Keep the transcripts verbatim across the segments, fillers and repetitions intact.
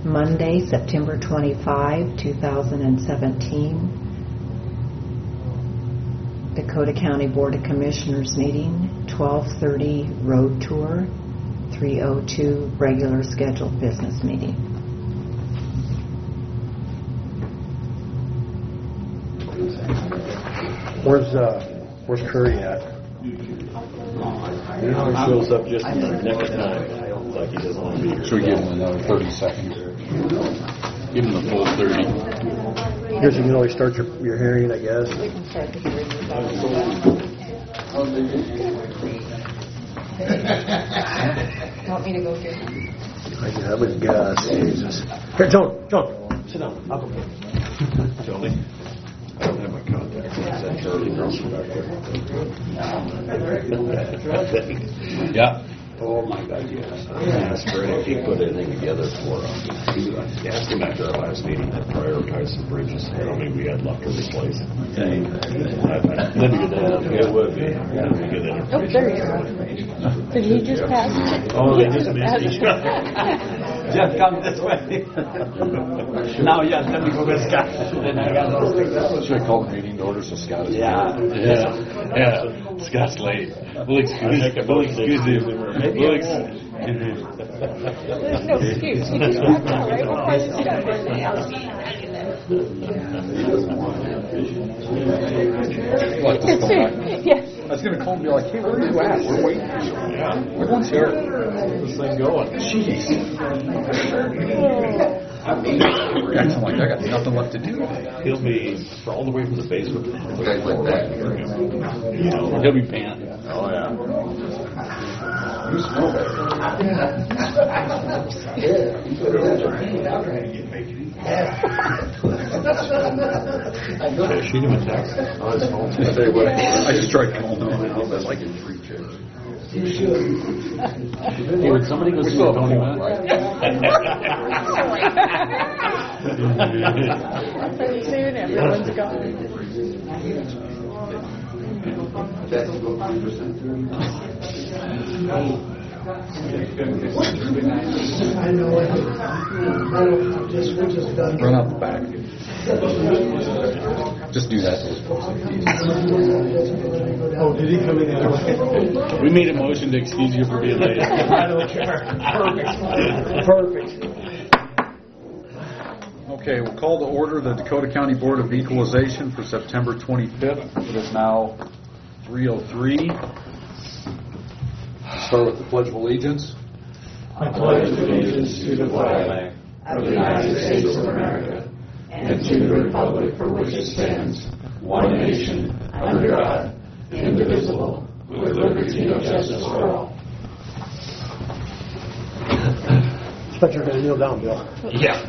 Monday, September twenty-fifth, two thousand seventeen. Dakota County Board of Commissioners meeting, twelve thirty road tour, three oh two regular scheduled business meeting. Where's uh, where's Curry at? He shows up just in the nick of time, like he doesn't want to be here. Should we give him another thirty seconds? Give him the full thirty. I guess you can always start your, your hearing, I guess. We can start the hearing. Want me to go here? I I would guess. Jesus. Here, Joan, Joan, sit down. I'll go get it. Tony? I don't have my contacts. Is that Charlie Nelson back there? Yeah. Oh my God, yes. I asked Fred if he put anything together for us. I asked him after our last meeting to prioritize some bridges. How many we had left to replace. Then we get that. It would be. Then we get that Oh, there you go. Did he just pass? Oh, they just missed each other. Just come this way. Now, yes, let me go with Scott. Then I got those things. Should I call the meeting to order so Scott is Yeah. Yeah. Yeah. Scott's late. We'll excuse, we'll excuse him. We'll ex- There's no excuse. You just walked out right before you start everything else. What, just go back? Yes. I was going to call and be like, hey, where are you at? We're waiting for you. Yeah. Everyone's here. this thing going. Jeez. Acting like I got nothing left to do. He'll be all the way from the basement. Guys like that. You know, He'll be panting. oh yeah. You smell better. Should I shoot him a text? Oh, his phone. I tell you what, I just tried calling him. I was like in three chicks. Hey, would somebody go see still Tony have Matt? right? Pretty soon everyone's gone. Run out the back. Just do that. Oh, did he come in anyway? We made a motion to excuse you for being late. I don't care. Perfect. Perfect. Okay, we'll call to order the Dakota County Board of Equalization for September twenty-fifth. It is now three oh three. Start with the Pledge of Allegiance. I pledge allegiance to the flag of the United States of America and to the republic for which it stands, one nation, under God, indivisible, with liberty and justice for all. I thought you were going to kneel down, Bill. Yeah.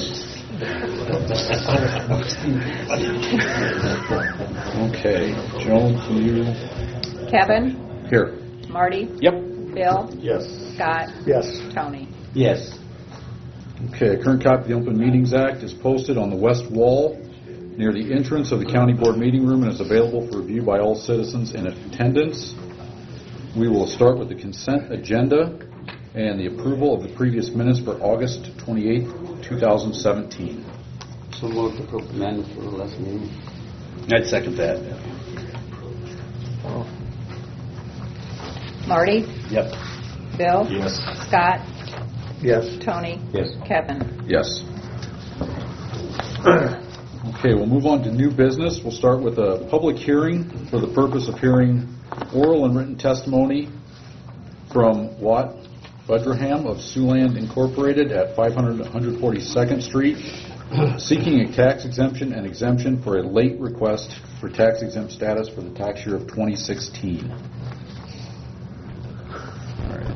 Okay, Joan, can you... Kevin, Here. Marty, Yep. Bill, Yes. Scott, Yes. Tony. Yes. Okay, a current copy of the Open Meetings Act is posted on the west wall near the entrance of the County Board meeting room and is available for review by all citizens in attendance. We will start with the consent agenda and the approval of the previous minutes for August twenty-eighth, two thousand seventeen. So moved to approve the minutes for the last meeting. I'd second that. Marty, Yep. Bill, Yes. Scott, Yes. Tony, Yes. Kevin. Yes. Okay, we'll move on to new business. We'll start with a public hearing for the purpose of hearing oral and written testimony from Watt Budraham of Siouxland Incorporated at five hundred one forty-second Street, seeking a tax exemption and exemption for a late request for tax exempt status for the tax year of twenty sixteen. All right.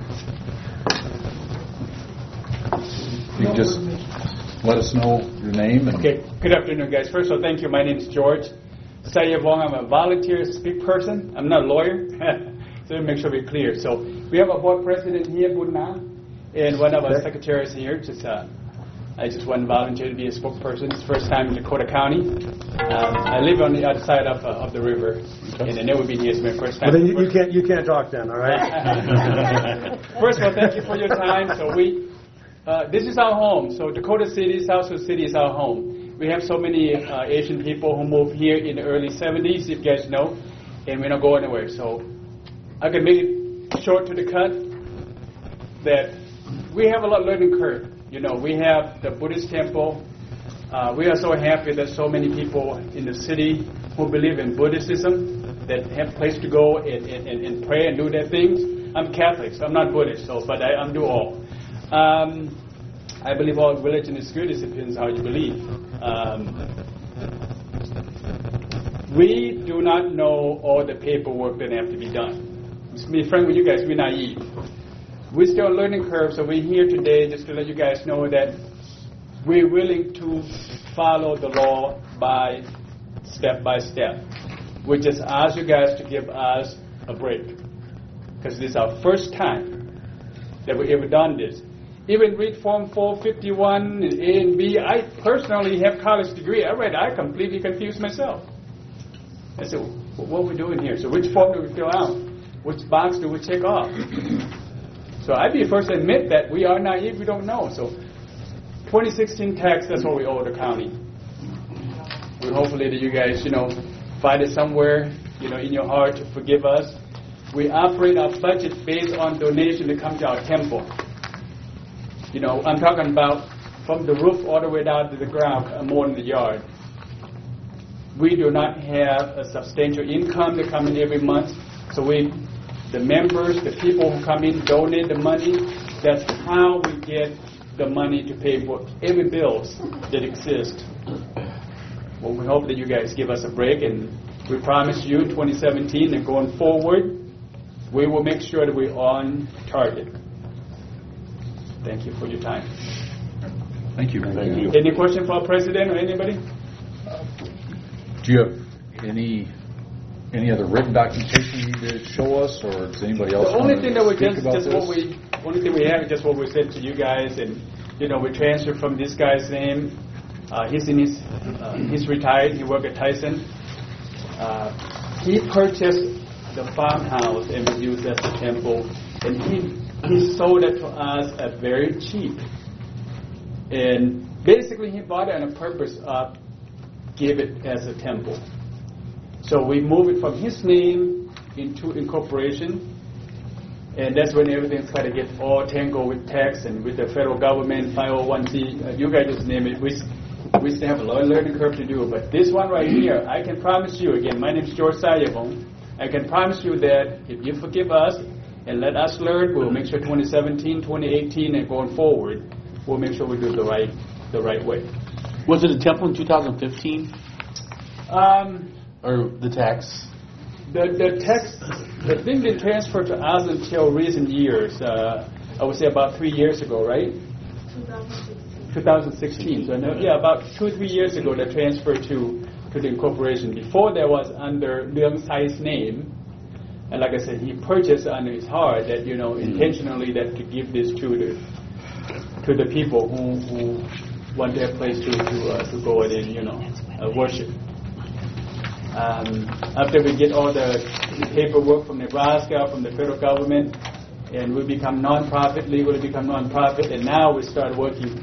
You can just let us know your name. And Okay, good afternoon, guys. First of all, thank you. My name is George Sayavong. I'm a volunteer speak person. I'm not a lawyer, so make sure we're clear. So we have a board president here, Budna, and one of our secretaries here. Just uh, I just want to volunteer to be a spokesperson. It's first time in Dakota County. Um, I live on the other side of uh, of the river, okay. And I never been here. It's my first time. Well, then you, you can't you can't talk then, all right? First of all, thank you for your time. So we uh, this is our home. So Dakota City, South Sioux City is our home. We have so many uh, Asian people who moved here in the early seventies, if you guys know, and we're not going anywhere. So I can make it short to the cut that we have a lot of learning curve. You know, we have the Buddhist temple. Uh, we are so happy that so many people in the city who believe in Buddhism, that have a place to go and, and, and pray and do their things. I'm Catholic, so I'm not Buddhist, so but I, I do all. Um, I believe all religion is good. It depends how you believe. Um, we do not know all the paperwork that have to be done. To be frank with you guys, we're naive. We're still learning curve, so we're here today just to let you guys know that we're willing to follow the law by step by step. We just ask you guys to give us a break, because this is our first time that we've ever done this. Even read Form four fifty-one and A and B. I personally have college degree. I read. I completely confused myself. I said, "What are we doing here? So which form do we fill out? Which box do we check off?" So I'd be the first to admit that we are naive. We don't know. So twenty sixteen tax. That's what we owe the county. We hopefully that you guys, you know, find it somewhere, you know, in your heart to forgive us. We operate our budget based on donation that come to our temple. You know, I'm talking about from the roof all the way down to the ground, uh, more in the yard. We do not have a substantial income that come in every month. So we, the members, the people who come in, donate the money. That's how we get the money to pay for every bills that exist. Well, we hope that you guys give us a break, and we promise you in twenty seventeen and going forward, we will make sure that we're on target. Thank you for your time. Thank you. Thank you. Any question for our president or anybody? Do you have any any other written documentation you need to show us, or does anybody else? The only want thing to that we speak just, about just this? what we, only thing we have is just what we said to you guys, and you know we transferred from this guy's name. Uh, he's in his, uh, he's retired. He worked at Tyson. Uh, he purchased the farmhouse and we used as a temple, and he he sold it to us at very cheap. And basically, he bought it on a purpose of give it as a temple. So we moved it from his name into incorporation. And that's when everything's got to get all tangled with tax and with the federal government, five oh one c. Uh, you guys just name it. We, we still have a long learning curve to do. But this one right here, I can promise you, again, my name is George Sayavong. I can promise you that if you forgive us and let us learn, we'll make sure twenty seventeen, twenty eighteen, and going forward, we'll make sure we do it the right, the right way. Was it a temple in two thousand fifteen? Um, Or the tax? The the text, the thing didn't transfer to us until recent years. Uh, I would say about three years ago, right? twenty sixteen. So I know, yeah, about two or three years ago, that transferred to to the incorporation. Before that was under Leung Sai's name, and like I said, he purchased under his heart that you know intentionally that to give this to the to the people who, who want their place to to uh, to go and you know uh, worship. Um, after we get all the paperwork from Nebraska, from the federal government, and we become non-profit, legally become non-profit, and now we start working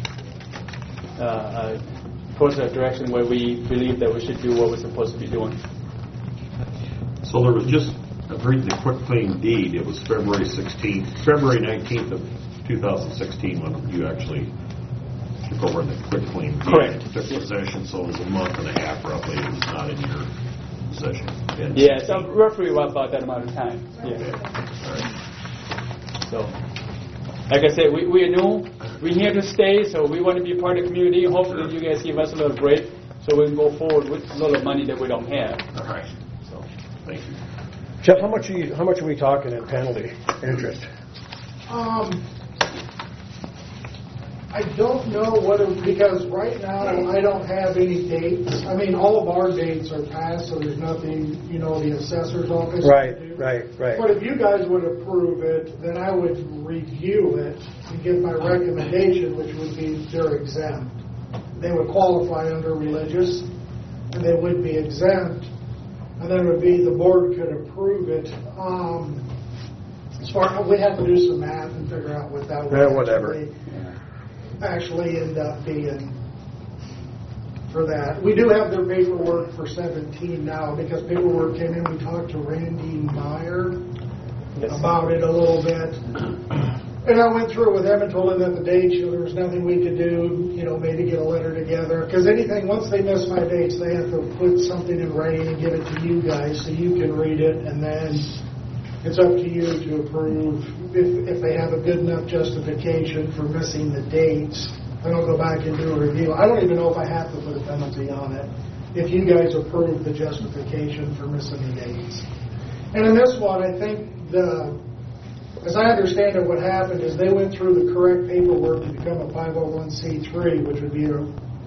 uh, uh, towards that direction where we believe that we should do what we're supposed to be doing. So there was just, I'm reading the quick claim deed, it was February sixteenth, February nineteenth of two thousand sixteen when you actually took over the quick claim deed. Correct. Took possession, so it was a month and a half roughly, it was not in your possession. And Yeah, so roughly about that amount of time. Yeah. Okay. All right. So, like I said, we, we're new. We're here to stay, so we want to be part of the community. Hopefully you guys give us a little break so we can go forward with a little money that we don't have. All right. So, Thank you. Jeff, how much are you, how much are we talking in penalty interest? Um, I don't know what it, because right now I don't have any dates. I mean, all of our dates are passed, so there's nothing, you know, the assessor's office Right, can do. right, right. But if you guys would approve it, then I would review it and give my recommendation, which would be they're exempt. They would qualify under religious, and they would be exempt. And then it would be the board could approve it. Um, as far, we'd have to do some math and figure out what that would Yeah, whatever. actually, actually end up being for that. We do have their paperwork for seventeen now, because paperwork came in. We talked to Randy Meyer about it a little bit. And I went through it with him and told him that the dates, you know, there was nothing we could do, you know, maybe get a letter together. Because anything, once they miss my dates, they have to put something in writing and give it to you guys so you can read it. And then it's up to you to approve if, if they have a good enough justification for missing the dates. Then I'll go back and do a review. I don't even know if I have to put a penalty on it if you guys approve the justification for missing the dates. And in this one, I think the, as I understand it, what happened is they went through the correct paperwork to become a five oh one c three, which would be a,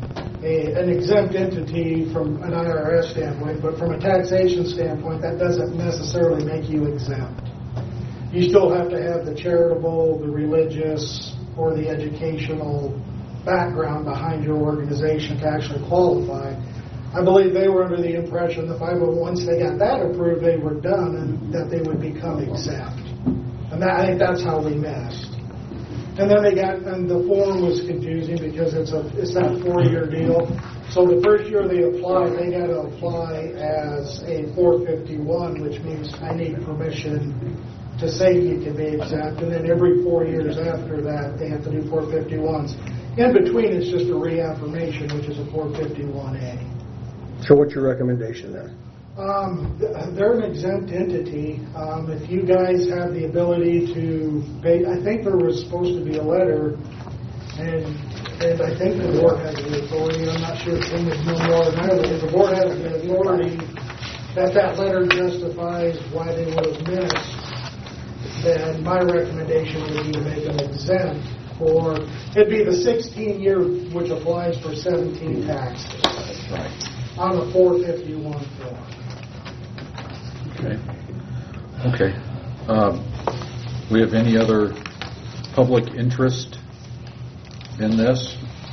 a, an exempt entity from an I R S standpoint, but from a taxation standpoint, that doesn't necessarily make you exempt. You still have to have the charitable, the religious, or the educational background behind your organization to actually qualify. I believe they were under the impression the five oh one, once they got that approved, they were done and that they would become exempt. And that, I think that's how we missed. And then they got, and the form was confusing because it's a it's that four-year deal. So the first year they applied, they got to apply as a four fifty-one, which means I need permission to say you can be exempt. And then every four years after that, they have to do four fifty-ones. In between, it's just a reaffirmation, which is a four fifty-one A. So what's your recommendation there? Um, they're an exempt entity. Um, if you guys have the ability to pay, I think there was supposed to be a letter, and and I think the board has the authority. I'm not sure if Tim would know more than I would. If the board has the authority that that letter justifies why they would have missed, then my recommendation would be to make them exempt. Or it'd be the sixteen year, which applies for seventeen taxes. That's right. On the four fifty-one form. Okay. Okay. Um, we have any other public interest in this?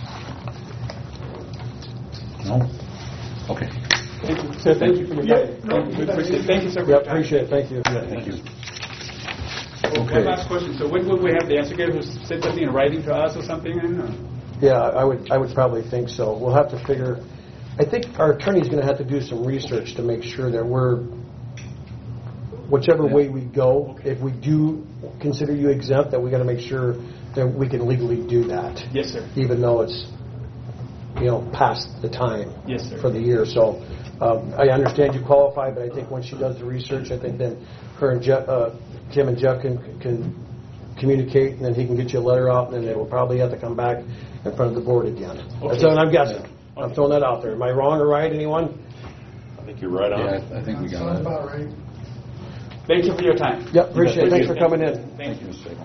No? Okay. Thank you, sir. Thank you for your time. Thank you. We appreciate it. Thank you, sir. for Yeah, your time. appreciate it. Thank you. Yeah, thank you. Oh, Okay. One last question. So when will we have the answer? Who sent something in writing to us or something? Or? Yeah, I would I would probably think so. We'll have to figure. I think our attorney's going to have to do some research to make sure that we're, whichever way we go, if we do consider you exempt, that we got to make sure that we can legally do that. Yes, sir. Even though it's, you know, past the time Yes, sir. for the year. So um, I understand you qualify, but I think once she does the research, I think then her and Jeff, uh, Tim and Jeff can, can communicate, and then he can get you a letter out, and then they will probably have to come back in front of the board again. That's what I'm guessing. I'm throwing that out there. Am I wrong or right, anyone? I think you're right on. Yeah, I think we got Sounds it. about right. Thank you for your time. Yep, appreciate it. Thanks for coming in. Thank Thank you. you, Mister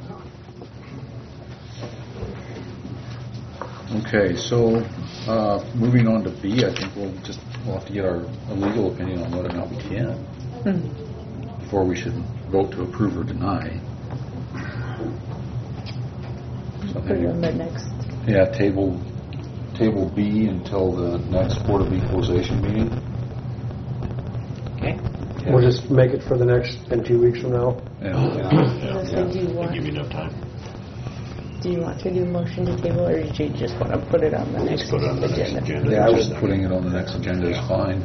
Okay, so uh, moving on to B, I think we'll just we'll have to get our a legal opinion on whether or not we can before we should vote to approve or deny. So I Put it on the think, next. yeah, table table B until the next Board of Equalization meeting. Okay. We'll just make it for the next, in two weeks from now. Yeah. So do you That'll want, give you enough time. do you want to do motion to table, or did you just want to put it on the next Just put it on the next agenda? agenda. Yeah, I was putting it on the next agenda is fine.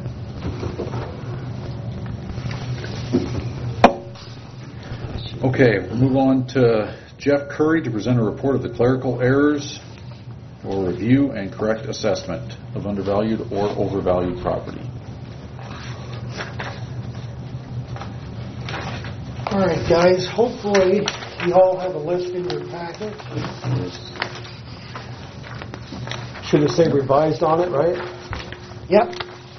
Okay, we'll move on to Jeff Curry to present a report of the clerical errors for review and correct assessment of undervalued or overvalued property. All right, guys, hopefully you all have a list in your packet. Should it say revised on it, right? Yep.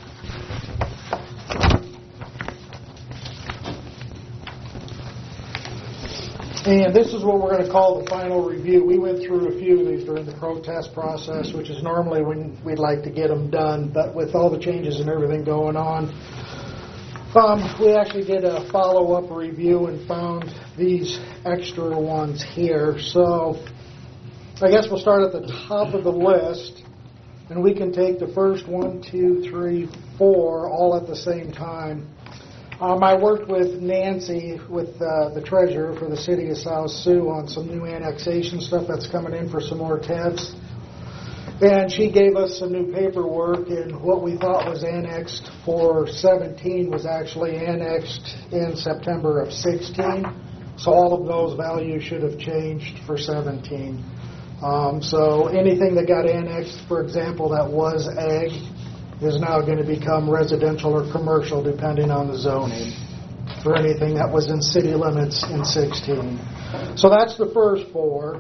And this is what we're going to call the final review. We went through a few of these during the protest process, which is normally when we'd like to get them done. But with all the changes and everything going on, um, we actually did a follow-up review and found these extra ones here. So I guess we'll start at the top of the list, and we can take the first one, two, three, four, all at the same time. Um, I worked with Nancy, with uh, the treasurer for the city of South Sioux, on some new annexation stuff that's coming in for some more T E Ds. And she gave us some new paperwork, and what we thought was annexed for seventeen was actually annexed in September of sixteen. So all of those values should have changed for seventeen. Um, so anything that got annexed, for example, that was ag, is now going to become residential or commercial depending on the zoning for anything that was in city limits in sixteen. So that's the first four.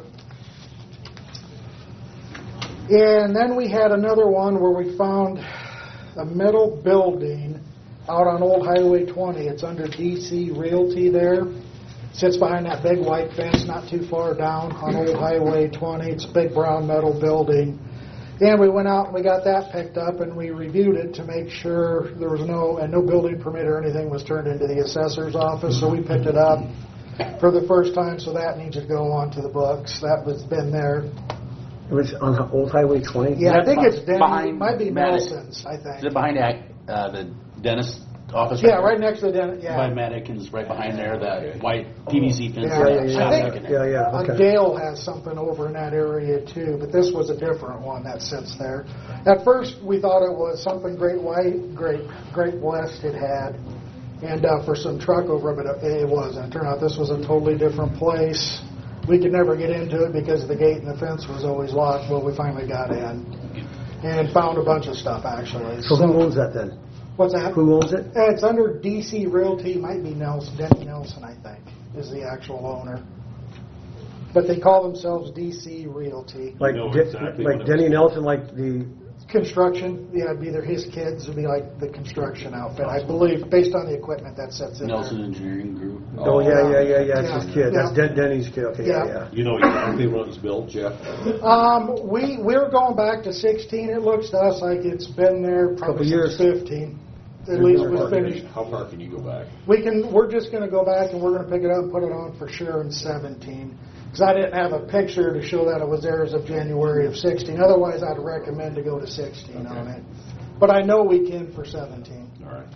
And then we had another one where we found a metal building out on Old Highway twenty. It's under D C Realty there. Sits behind that big white fence not too far down on Old Highway twenty. It's a big brown metal building. And we went out and we got that picked up and we reviewed it to make sure there was no, and no building permit or anything was turned into the assessor's office. So we picked it up for the first time, so that needs to go onto the books. That was been there. It was on Old Highway twenty? Yeah, I think it's Denny. Behind It might be Matt- Nelson's, I think. Is it behind uh, the dentist office? Yeah, there? right next to the dentist. Yeah. By Matt Atkins, right behind there, that white P V C fence. Yeah, that yeah, yeah. shop I think- looking at. Yeah, yeah, Uh, okay. Gale has something over in that area too, but this was a different one that sits there. At first, we thought it was something Great White, Great Great West had had, and uh, for some truck over, but it, it wasn't. It turned out this was a totally different place. We could never get into it because the gate and the fence was always locked. Well, we finally got in and found a bunch of stuff actually. So who owns that then? What's that? Who owns it? Uh, It's under D C Realty. Might be Nelson, Denny Nelson, I think, is the actual owner. But they call themselves D C Realty. Like, know De- exactly like what it Denny is. Nelson, like the, Construction, yeah, it'd be either his kids, would be like the construction outfit, I believe, based on the equipment that sits in Nelson there. Engineering Group. oh, yeah, yeah, yeah, yeah, it's Yeah. his kid. That's Yeah. Den- Denny's kid, okay, yeah, Yeah. yeah. You know exactly when it was built, Jeff? Um, we we're going back to sixteen. It looks to us like it's been there probably Couple since years. fifteen. At least How was far can finished. you- How far can you go back? We can. We're just going to go back and we're going to pick it up and put it on for sure in seventeen. Because I didn't have a picture to show that it was there as of January of sixteen. Otherwise, I'd recommend to go to sixteen on it. But I know we can for seventeen. All right.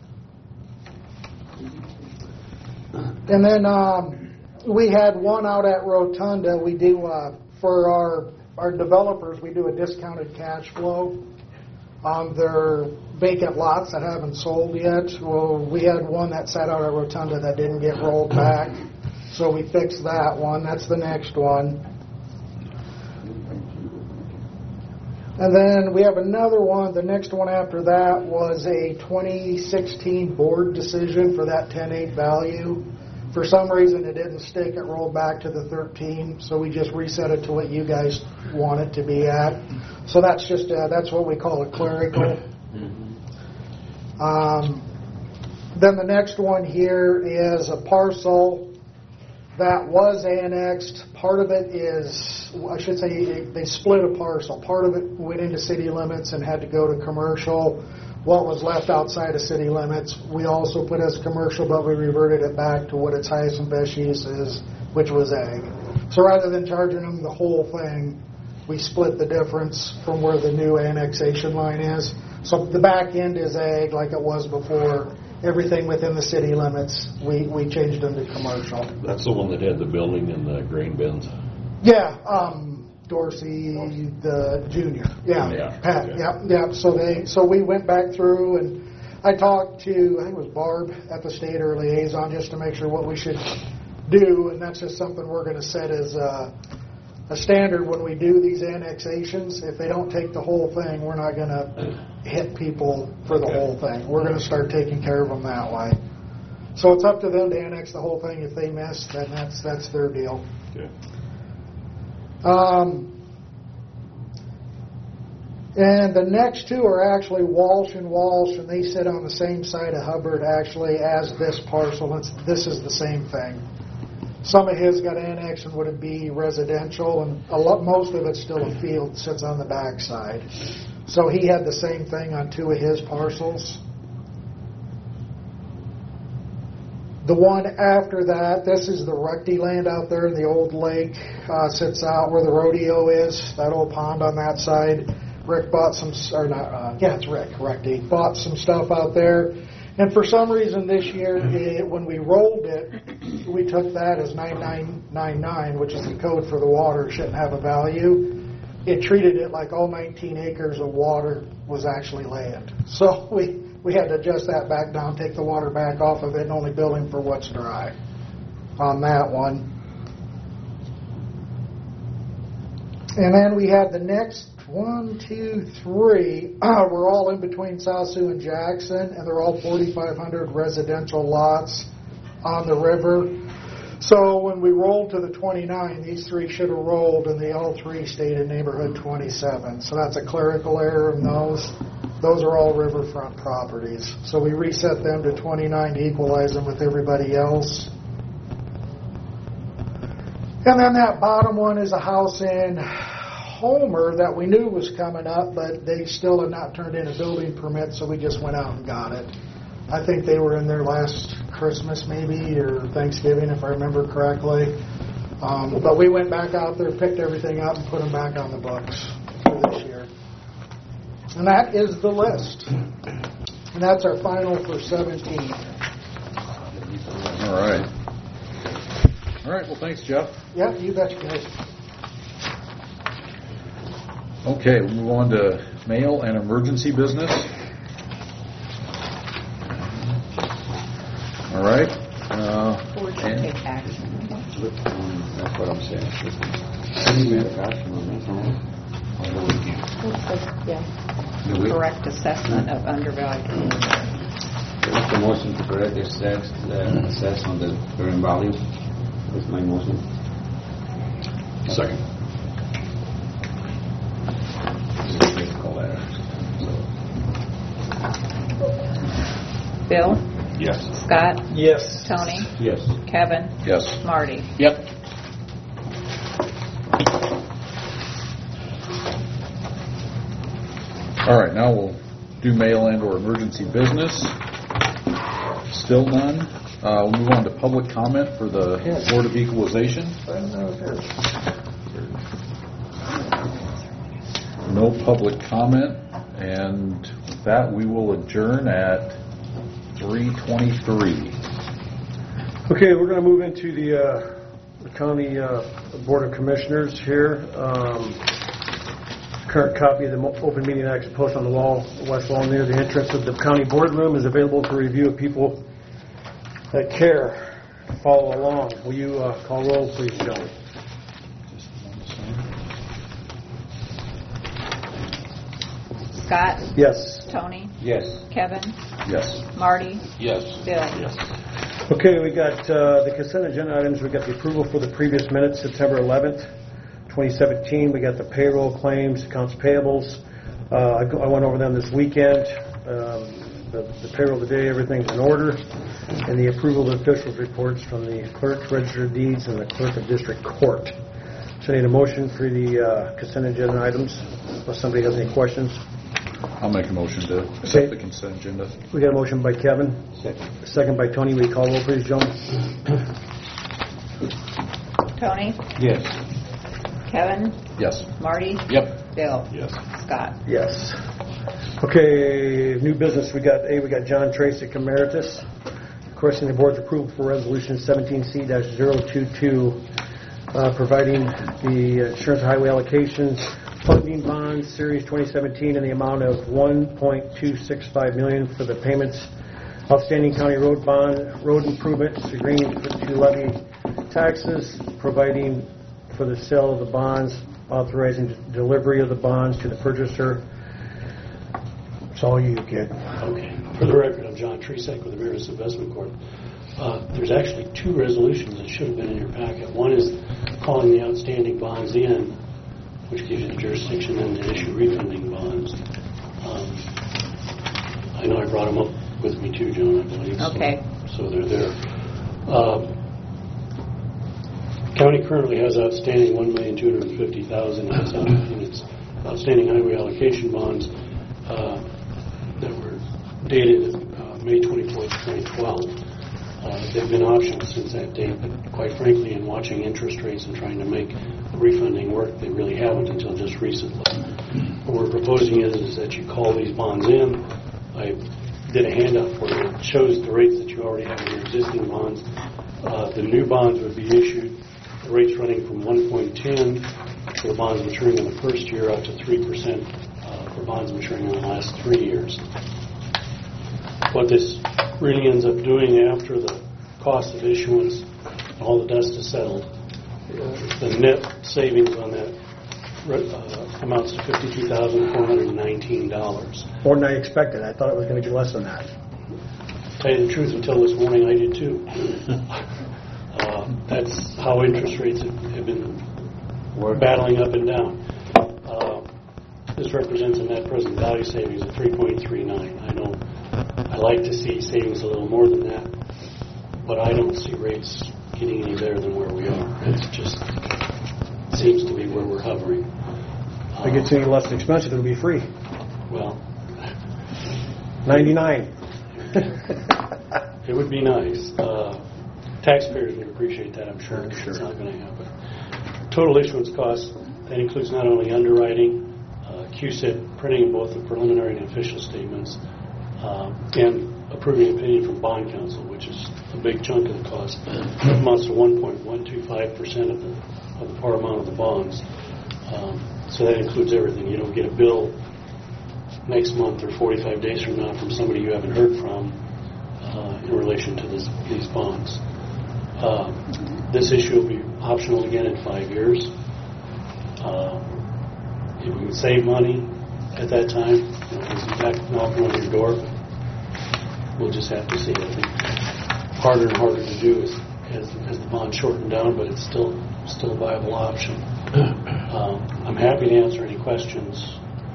And then um, we had one out at Rotunda. We do uh, for our our developers. We do a discounted cash flow on their vacant lots that haven't sold yet. Well, we had one that sat out at Rotunda that didn't get rolled back, so we fixed that one. That's the next one. And then we have another one. The next one after that was a twenty sixteen board decision for that ten eight value. For some reason, it didn't stick. It rolled back to the thirteen, so we just reset it to what you guys want it to be at. So that's just uh, that's what we call a clerical. Um, then the next one here is a parcel that was annexed. Part of it is, I should say, they split a parcel. Part of it went into city limits and had to go to commercial. What was left outside of city limits, we also put as commercial, but we reverted it back to what its highest and best use is, which was ag. So rather than charging them the whole thing, we split the difference from where the new annexation line is. So the back end is ag like it was before. Everything within the city limits, we, we changed them to commercial. That's the one that had the building and the grain bins. Yeah, um, Dorsey, the junior. Yeah, Yeah, Pat. okay. Yep, yep. So they, so we went back through and I talked to, I think it was Barb at the state or liaison, just to make sure what we should do, and that's just something we're going to set as a, a standard when we do these annexations. If they don't take the whole thing, we're not going to hit people for the Okay. whole thing. We're going to start taking care of them that way. So it's up to them to annex the whole thing. If they miss, then that's that's their deal. Okay. Um, and the next two are actually Walsh and Walsh, and they sit on the same side of Hubbard actually as this parcel. It's, this is the same thing. Some of his got annexed and would it be residential, and a lot, most of it's still a field, sits on the back side. So he had the same thing on two of his parcels. The one after that, this is the Ruckty land out there in the old lake, uh, sits out where the rodeo is, that old pond on that side. Rick bought some, or not, uh, yeah, it's Rick, Ruckty, bought some stuff out there. And for some reason this year, it, when we rolled it, we took that as nine nine nine nine, which is the code for the water, shouldn't have a value. It treated it like all nineteen acres of water was actually land. So we, we had to adjust that back down, take the water back off of it, and only bill him for what's dry on that one. And then we had the next one, two, three. Uh, we're all in between South Sioux and Jackson, and they're all forty-five hundred residential lots on the river. So when we rolled to the twenty-nine, these three should have rolled, and they all three stayed in neighborhood twenty-seven. So that's a clerical error in those. Those are all riverfront properties. So we reset them to twenty-nine to equalize them with everybody else. And then that bottom one is a house in Homer that we knew was coming up, but they still had not turned in a building permit, so we just went out and got it. I think they were in there last Christmas maybe, or Thanksgiving, if I remember correctly. Um, but we went back out there, picked everything up, and put them back on the books for this year. And that is the list. And that's our final for seventeen. All right. All right, well, thanks, Jeff. Yeah, you bet, guys. Okay, we'll move on to mail and emergency business. All right. Uh, Board should and- take action. That's what I'm saying. Any action on this one? Looks like, yeah. Correct assessment of undervalued. Make the motion to correct the assess, the assess on the current value. That's my motion. Second. Bill? Yes. Scott? Yes. Tony? Yes. Kevin? Yes. Marty? Yep. All right, now we'll do mail and or emergency business. Still none. Uh, we'll move on to public comment for the Board of Equalization. No public comment, and with that, we will adjourn at three twenty-three. Okay, we're going to move into the, uh, the County uh, Board of Commissioners here. Um, current copy of the Mo- Open Meeting Act is posted on the wall, west wall near the entrance of the county boardroom, is available for review of people that care. Follow along. Will you uh, call roll, please, Joey? Scott? Yes. Tony? Yes. Kevin? Yes. Marty? Yes. Bill? Yes. Okay, we got uh, the consent agenda items. We got the approval for the previous minutes, September eleventh, twenty seventeen. We got the payroll claims, accounts payables. Uh, I, go, I went over them this weekend. Um, the, the payroll today, everything's in order. And the approval of officials' reports from the clerk, register of deeds, and the clerk of district court. So I need a motion for the uh, consent agenda items, unless somebody has any questions. I'll make a motion to Okay. accept the consent agenda. We got a motion by Kevin. Second. Second by Tony. Will you call roll, please, Joan? Tony? Yes. Kevin? Yes. Marty? Yep. Bill? Yes. Scott? Yes. Okay, new business. We got A, we got John Tracy Emeritus, requesting the board's approval for resolution seventeen C zero two two, uh, providing the insurance highway allocations funding bonds series twenty seventeen in the amount of one point two six five million dollars for the payments outstanding county road bond, road improvements, agreeing to levy taxes, providing for the sale of the bonds, authorizing delivery of the bonds to the purchaser. It's all you, kid. Okay. For the record, I'm John Tresek with Emeritus Investment Corp. Uh, there's actually two resolutions that should have been in your packet. One is calling the outstanding bonds in, which gives you the jurisdiction then to issue refunding bonds. Um, I know I brought them up with me too, Joan, I believe. So- Okay. So they're there. Uh, County currently has outstanding one million two hundred fifty thousand dollars in its outstanding highway allocation bonds uh, that were dated uh, May twenty-fourth, twenty twelve. Uh, they've been optional since that date, but quite frankly, in watching interest rates and trying to make refunding work, they really haven't until just recently. What we're proposing is, is that you call these bonds in. I did a handout for you. It shows the rates that you already have in your existing bonds. Uh, the new bonds would be issued, the rates running from one point one zero for the bonds maturing in the first year out to three percent uh, for bonds maturing in the last three years. What this really ends up doing after the cost of issuance, all the dust is settled, uh, the net savings on that uh, amounts to fifty-two thousand four hundred nineteen dollars. More than I expected. I thought it was going to be less than that. To tell you the truth, until this morning I did too. uh, that's how interest rates have, have been battling up and down. Uh, this represents a net present value savings of three point three nine. I know I like to see savings a little more than that, but I don't see rates getting any better than where we are. It just seems to be where we're hovering. If it gets any less expensive, it'll be free. Well, ninety-nine. It would be nice. Uh, taxpayers would appreciate that, I'm sure. Sure. It's not going to happen. Total issuance costs, that includes not only underwriting, uh, Q S I P printing both the preliminary and official statements, uh, and approving opinion from bond counsel, which is a big chunk of the cost. It amounts to one point one two five percent of the, of the par amount of the bonds. Um, so that includes everything. You don't get a bill next month or forty-five days from now from somebody you haven't heard from uh, in relation to this, these bonds. Uh, this issue will be optional again in five years. Uh, if we can save money at that time, you know, it's back knocking on your door, we'll just have to see. I think harder and harder to do as, as, as the bonds shorten down, but it's still still a viable option. Um, I'm happy to answer any questions.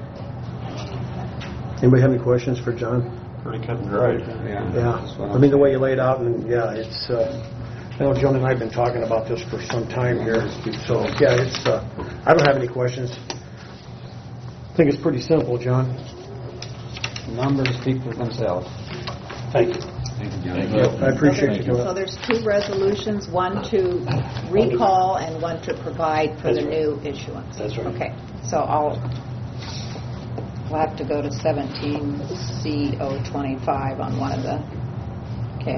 Anybody have any questions for John? Pretty cut and dried. Yeah. Yeah. I mean, the way you laid out, and yeah, it's. Uh, I know John and I have been talking about this for some time here. So yeah, it's. Uh, I don't have any questions. I think it's pretty simple, John. Numbers speak for themselves. Thank you. Thank you, John. Thank you. I appreciate so you doing So it. there's two resolutions, one to recall and one to provide for That's the right. new issuance. That's right. Okay, so I'll, we'll have to go to seventeen C zero twenty-five on one of the, okay.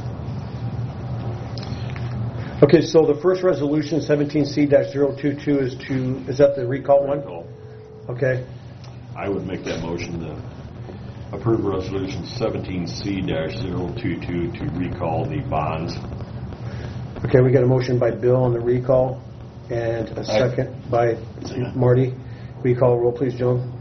Okay, so the first resolution, seventeen C zero two two, is to, is that the recall one? Recall. Okay. I would make that motion to approve resolution seventeen C zero two two to recall the bonds. Okay, we got a motion by Bill on the recall and a second by Marty. Recall roll, please, Joan.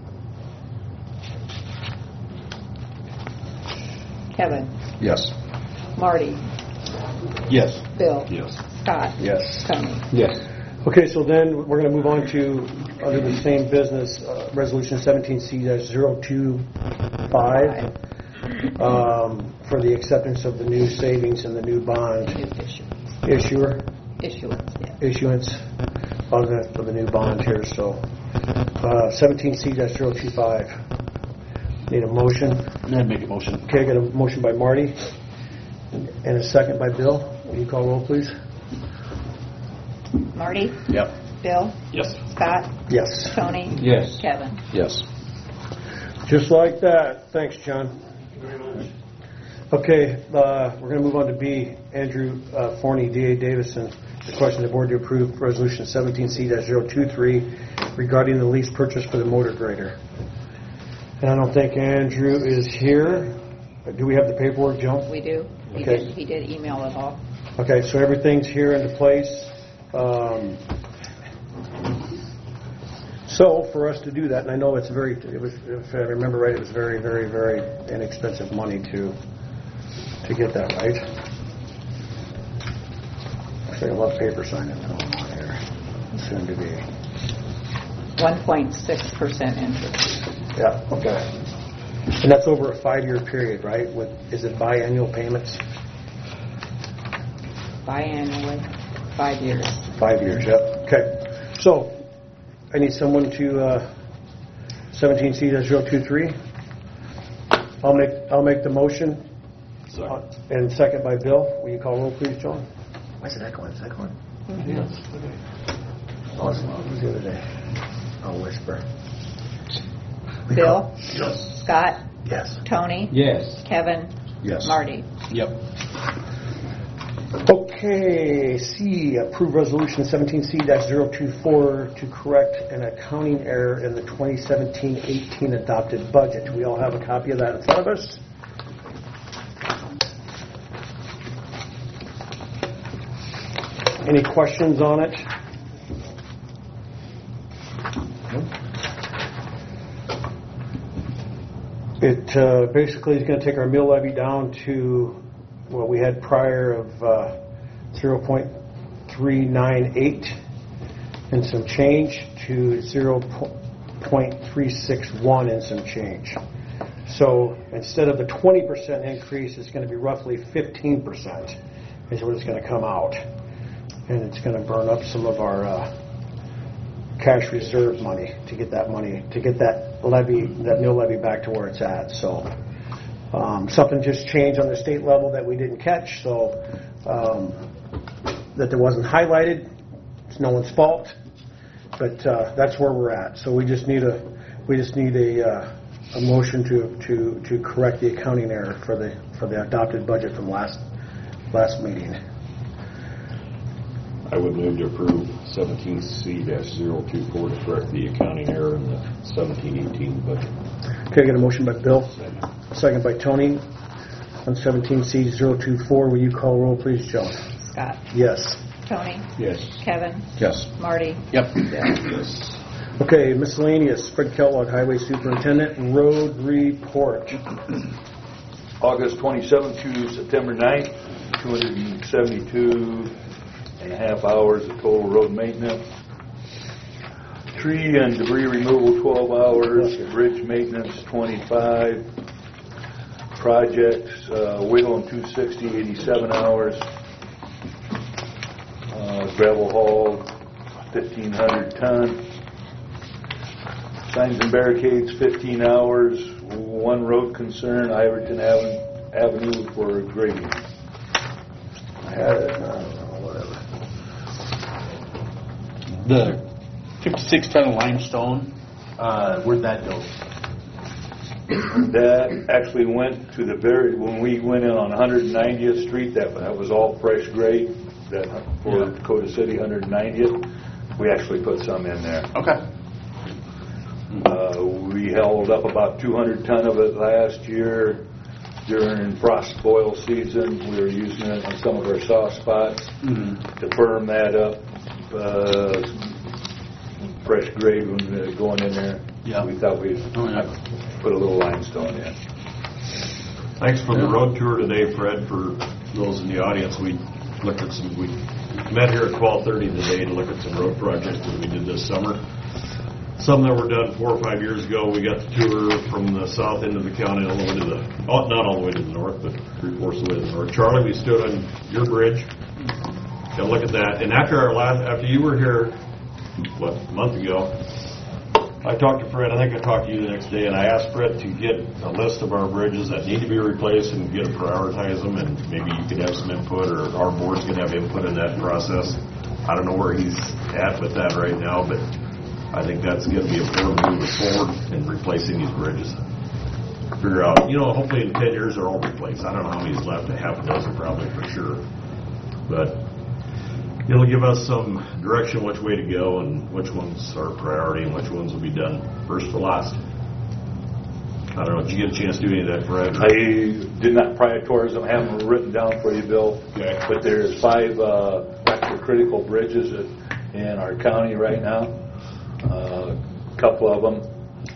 Kevin, Yes. Marty, Yes. Bill, Yes. Scott, Yes. Tony. Yes. Okay, so then we're going to move on to, under the same business, uh, resolution seventeen C zero two five, um, for the acceptance of the new savings and the new bond New issue, issuer, issuance, yeah. issuance on the, for the new bond here. So uh, seventeen C zero two five. Need a motion. I'd make a motion. Okay, I got a motion by Marty and a second by Bill. Will you call roll, please? Marty, Yep. Bill, Yes. Scott, Yes. Tony, Yes. Kevin. Yes. Just like that. Thanks, John. Thank you very much. Okay, uh, we're going to move on to B. Andrew uh, Forney, D A Davison, requesting the board to approve resolution seventeen C zero two three regarding the lease purchase for the motor grader. And I don't think Andrew is here. Do we have the paperwork, Joan? We do. He Okay. did, he did email it all. Okay, so everything's here into place. Um, so for us to do that, and I know it's very, it was, if I remember right, it was very, very, very inexpensive money to to get that right. Looks like a lot of paper signing going on here. Soon to be. one point six percent interest. Yeah. Okay. And that's over a five-year period, right? With is it biannual payments? Biannually, five years. Five years, yep. Okay. So, I need someone to, uh, seventeen C zero two three. I'll make, I'll make the motion. Second. And second by Bill. Will you call roll, please, John? Why is it echoing? Is it echoing? Yes. Awesome. What was the other day? I'll whisper. Bill, Yes. Scott, Yes. Tony? Yes. Kevin? Yes. Marty? Yep. Okay, C, approve resolution seventeen C zero two four to correct an accounting error in the twenty seventeen eighteen adopted budget. We all have a copy of that in front of us. Any questions on it? It uh, basically is going to take our mill levy down to what we had prior of uh, zero point three nine eight and some change to zero point three six one and some change. So instead of the twenty percent increase, it's going to be roughly fifteen percent is what it's going to come out. And it's going to burn up some of our uh, cash reserve money to get that money, to get that levy, that mill levy back to where it's at. So um, something just changed on the state level that we didn't catch, so um, that there wasn't highlighted. It's no one's fault, but uh, that's where we're at. So we just need a, we just need a, uh, a motion to, to, to correct the accounting error for the for the adopted budget from last last meeting. I would move to approve seventeen C zero two four to correct the accounting error in the seventeen eighteen budget. Okay, I got a motion by Bill, second by Tony. On seventeen C zero two four, will you call roll, please, Joan? Scott? Yes. Tony? Yes. Kevin? Yes. Marty? Yep. Yes. Okay, miscellaneous. Fred Kellogg, Highway Superintendent, road report. August twenty-seventh to September ninth, two hundred seventy-two and a half hours of total road maintenance. Tree and debris removal twelve hours, bridge maintenance twenty-five, projects, uh, Wiggle and two sixty, eighty-seven hours, uh, gravel haul fifteen hundred ton, signs and barricades fifteen hours, one road concern, Iverton Avenue for grading. I had it, I don't know, whatever. The fifty-six ton limestone, uh, where'd that go? That actually went to the very, when we went in on one hundred ninetieth Street, that, that was all fresh grade, that for Yeah. Dakota City one hundred ninetieth, we actually put some in there. Okay. Uh, we held up about two hundred ton of it last year during frost boil season. We were using it on some of our soft spots Mm-hmm. to firm that up. Uh, fresh grade when uh, going in there. Yeah. We thought we'd Oh, yeah. put a little limestone in. Thanks for the road tour today, Fred. For those in the audience, we looked at some, we met here at twelve thirty today to look at some road projects that we did this summer. Some that were done four or five years ago. We got the tour from the south end of the county all the way to the, oh, not all the way to the north, but three-fourths of the way to the north. Charlie, we stood on your bridge. Got to look at that. And after our last, after you were here, what, a month ago, I talked to Fred. I think I talked to you the next day, and I asked Fred to get a list of our bridges that need to be replaced and get to prioritize them, and maybe you could have some input, or our board's going to have input in that process. I don't know where he's at with that right now, but I think that's going to be important moving forward in replacing these bridges. Figure out, you know, hopefully in ten years they're all replaced. I don't know how many's left, a half a dozen probably for sure. But it'll give us some direction which way to go and which ones are priority and which ones will be done first to last. I don't know, did you get a chance to do any of that, Fred? I did not prioritize them. I have them written down for you, Bill. Okay. But there's five uh, critical bridges in our county right now. Uh, a couple of them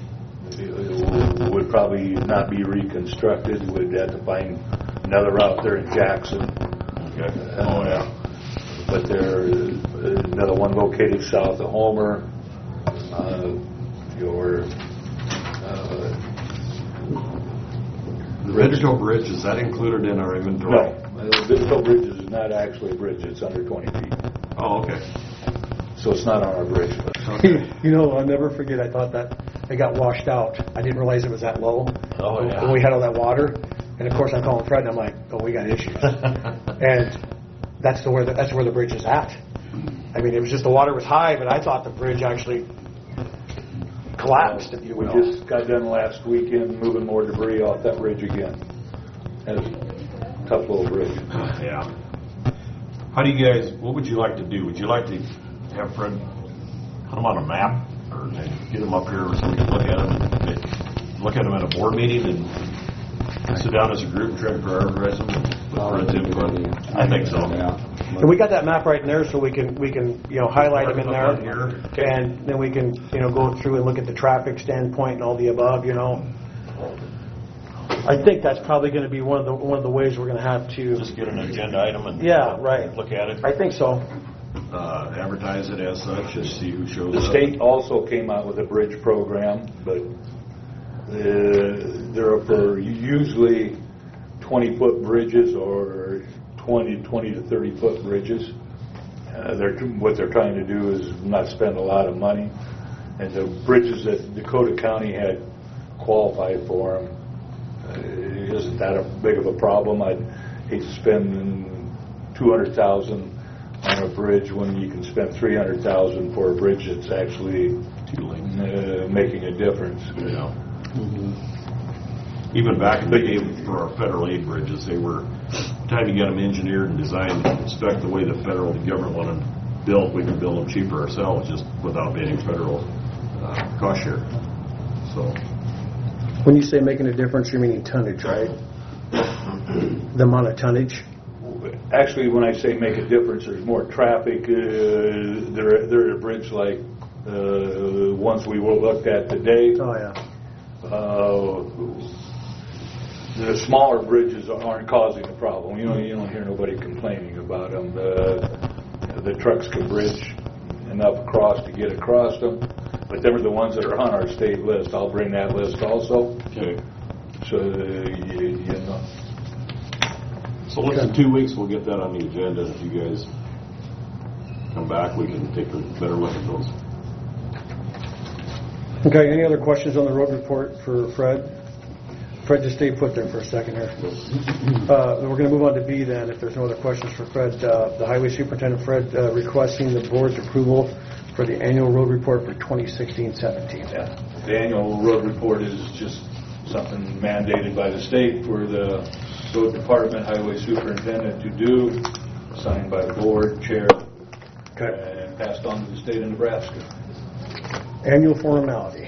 would probably not be reconstructed. We'd have to find another route there in Jackson. Okay. Oh, yeah. But there's another one located south of Homer. Uh, your uh, The Vidito Bridge, is that included in our inventory? No, the Vidito Bridge is not actually a bridge. It's under twenty feet. Oh, okay. So it's not on our bridge list. You know, I'll never forget, I thought that it got washed out. I didn't realize it was that low. Oh, yeah. When we had all that water. And of course I'm calling Fred and I'm like, oh, we got issues. And that's the where the, that's where the bridge is at. I mean, it was just the water was high, but I thought the bridge actually collapsed. If you We will. just got done last weekend moving more debris off that ridge again. That's a tough little ridge. Yeah. How do you guys, what would you like to do? Would you like to have Fred put them on a map or get them up here so we can look at them, look at them at a board meeting and sit down as a group and try to prioritize them with Fred's input? I think so. And we got that map right in there, so we can we can you know highlight them in there, Here. and then we can you know go through and look at the traffic standpoint and all the above. You know, I think that's probably going to be one of the one of the ways we're going to have to Just get an agenda item and yeah right look at it. I think so. Uh, advertise it as such, just see who shows The up. state also came out with a bridge program, but uh, they're for usually twenty-foot bridges or twenty, twenty to thirty-foot bridges. Uh, they're, what they're trying to do is not spend a lot of money. And the bridges that Dakota County had qualified for them, uh, isn't that a big of a problem? I'd hate to spend two hundred thousand dollars on a bridge when you can spend three hundred thousand dollars for a bridge that's actually uh, making a difference. Yeah. Mm-hmm. Even back in the day for our federal aid bridges, they were, time to get them engineered and designed to spec the way the federal government wanted them built. We could build them cheaper ourselves just without paying federal uh, cost share. So. When you say making a difference, you're meaning tonnage, right? The amount of tonnage. Actually, when I say make a difference, there's more traffic. Uh, they're, they're at a bridge like uh, ones we looked at today. Oh, yeah. Uh, the smaller bridges aren't causing the problem. You know, you don't hear nobody complaining about them. The, the trucks can bridge enough across to get across them, but them are the ones that are on our state list. I'll bring that list also. Okay. So uh, you, you know. So once in two weeks, we'll get that on the agenda. If you guys come back, we can take a better look at those. Okay, any other questions on the road report for Fred? Fred, just stay put there for a second here. Uh, we're going to move on to B then, if there's no other questions for Fred. Uh, the Highway Superintendent, Fred, uh, requesting the board's approval for the annual road report for twenty sixteen seventeen. Yeah. The annual road report is just something mandated by the state for the road department, highway superintendent to do, signed by the board, chair, okay, and passed on to the state of Nebraska. Annual formality.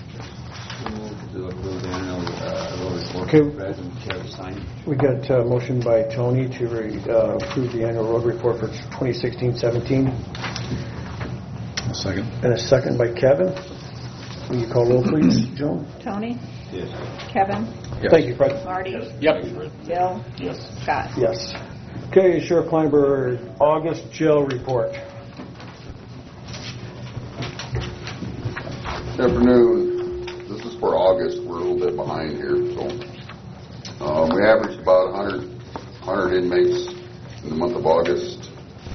Okay. We got a motion by Tony to re, uh, approve the annual road report for twenty sixteen seventeen. A second. And a second by Kevin. Will you call roll, please, Joan? Tony? Yes. Kevin? Yes. Thank you, Fred. Marty? Yep. Bill? Yes. Scott? Yes. Okay, Sheriff Kleinberg, August jail report. Good afternoon. This is for August. We're a little bit behind here. So um, we averaged about one hundred, one hundred inmates in the month of August.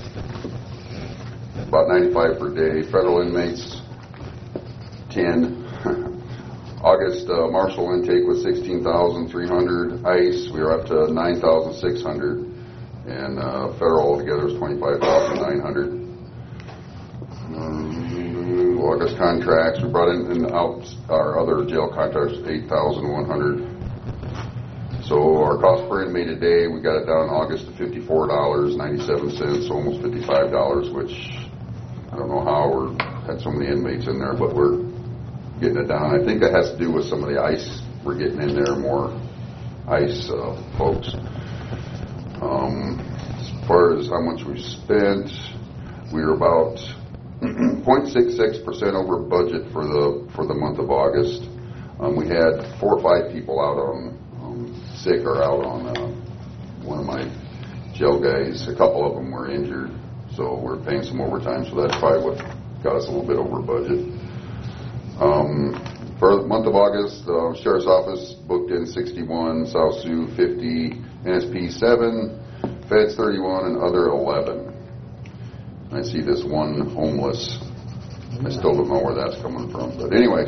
About ninety-five per day. Federal inmates, ten. August uh, marshal intake was sixteen thousand three hundred. ICE, we were up to nine thousand six hundred. And uh, federal altogether was twenty-five thousand nine hundred. Um, August contracts, we brought in and out our other jail contracts, eight thousand one hundred. So our cost per inmate a day, we got it down in August to fifty-four dollars and ninety-seven cents, almost fifty-five dollars, which I don't know how we had so many inmates in there, but we're getting it down. I think that has to do with some of the ICE. We're getting in there more ICE uh, folks. Um, as far as how much we spent, we were about zero point six six percent over budget for the for the month of August. Um, we had four or five people out on um, sick or out on uh, one of my jail guys. A couple of them were injured, so we're paying some overtime. So that's probably what got us a little bit over budget. Um, for the month of August, the uh, Sheriff's Office booked in sixty-one, South Sioux fifty, N S P seven, Feds thirty-one, and other eleven. I see this one homeless. I still don't know where that's coming from. But anyways.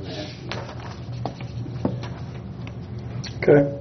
Okay.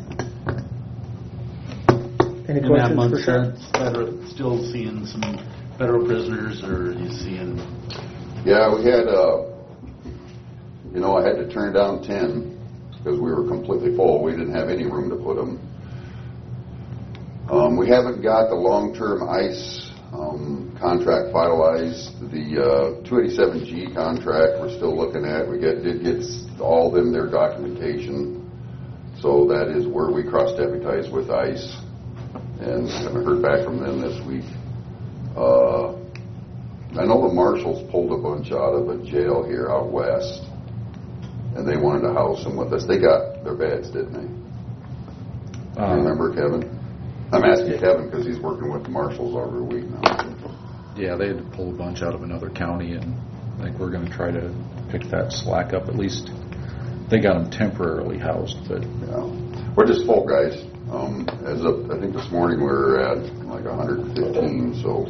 Any In that questions month, for Sharon? federal, still seeing some federal prisoners, or are you seeing? Yeah, we had uh, you know, I had to turn down ten because we were completely full. We didn't have any room to put them. Um, we haven't got the long-term ICE um, contract finalized. The uh, two eighty-seven G contract we're still looking at. We get, did get all of them their documentation. So that is where we cross-deputize with ICE. And haven't heard back from them this week. Uh, I know the marshals pulled a bunch out of a jail here out west. And they wanted to house them with us. They got their beds, didn't they? Uh, Remember, Kevin? I'm asking Kevin because he's working with the marshals over a week now. Yeah, they had to pull a bunch out of another county, and I think we're going to try to pick that slack up. At least they got them temporarily housed, but yeah, we're just full guys. Um, as of I think this morning we were at like one hundred fifteen. So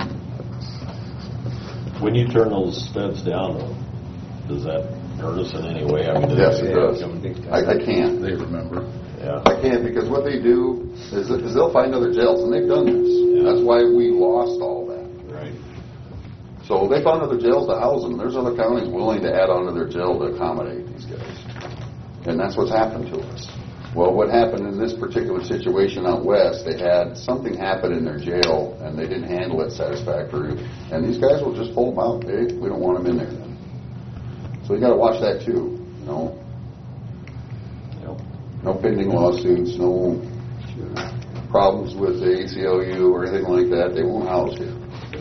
when you turn those beds down, though, does that hurt us in any way? I mean, yes, it does. I, I can't. They remember. Yeah. I can't because what they do is, is they'll find other jails, and they've done this. Yeah. That's why we lost all that. Right. So they found other jails to house them. There's other counties willing to add on to their jail to accommodate these guys. And that's what's happened to us. Well, what happened in this particular situation out west, they had something happen in their jail, and they didn't handle it satisfactorily. And these guys will just pull them out. Hey, we don't want them in there then. So you got to watch that too, you know. No pending lawsuits, no problems with the A C L U or anything like that. They won't house you.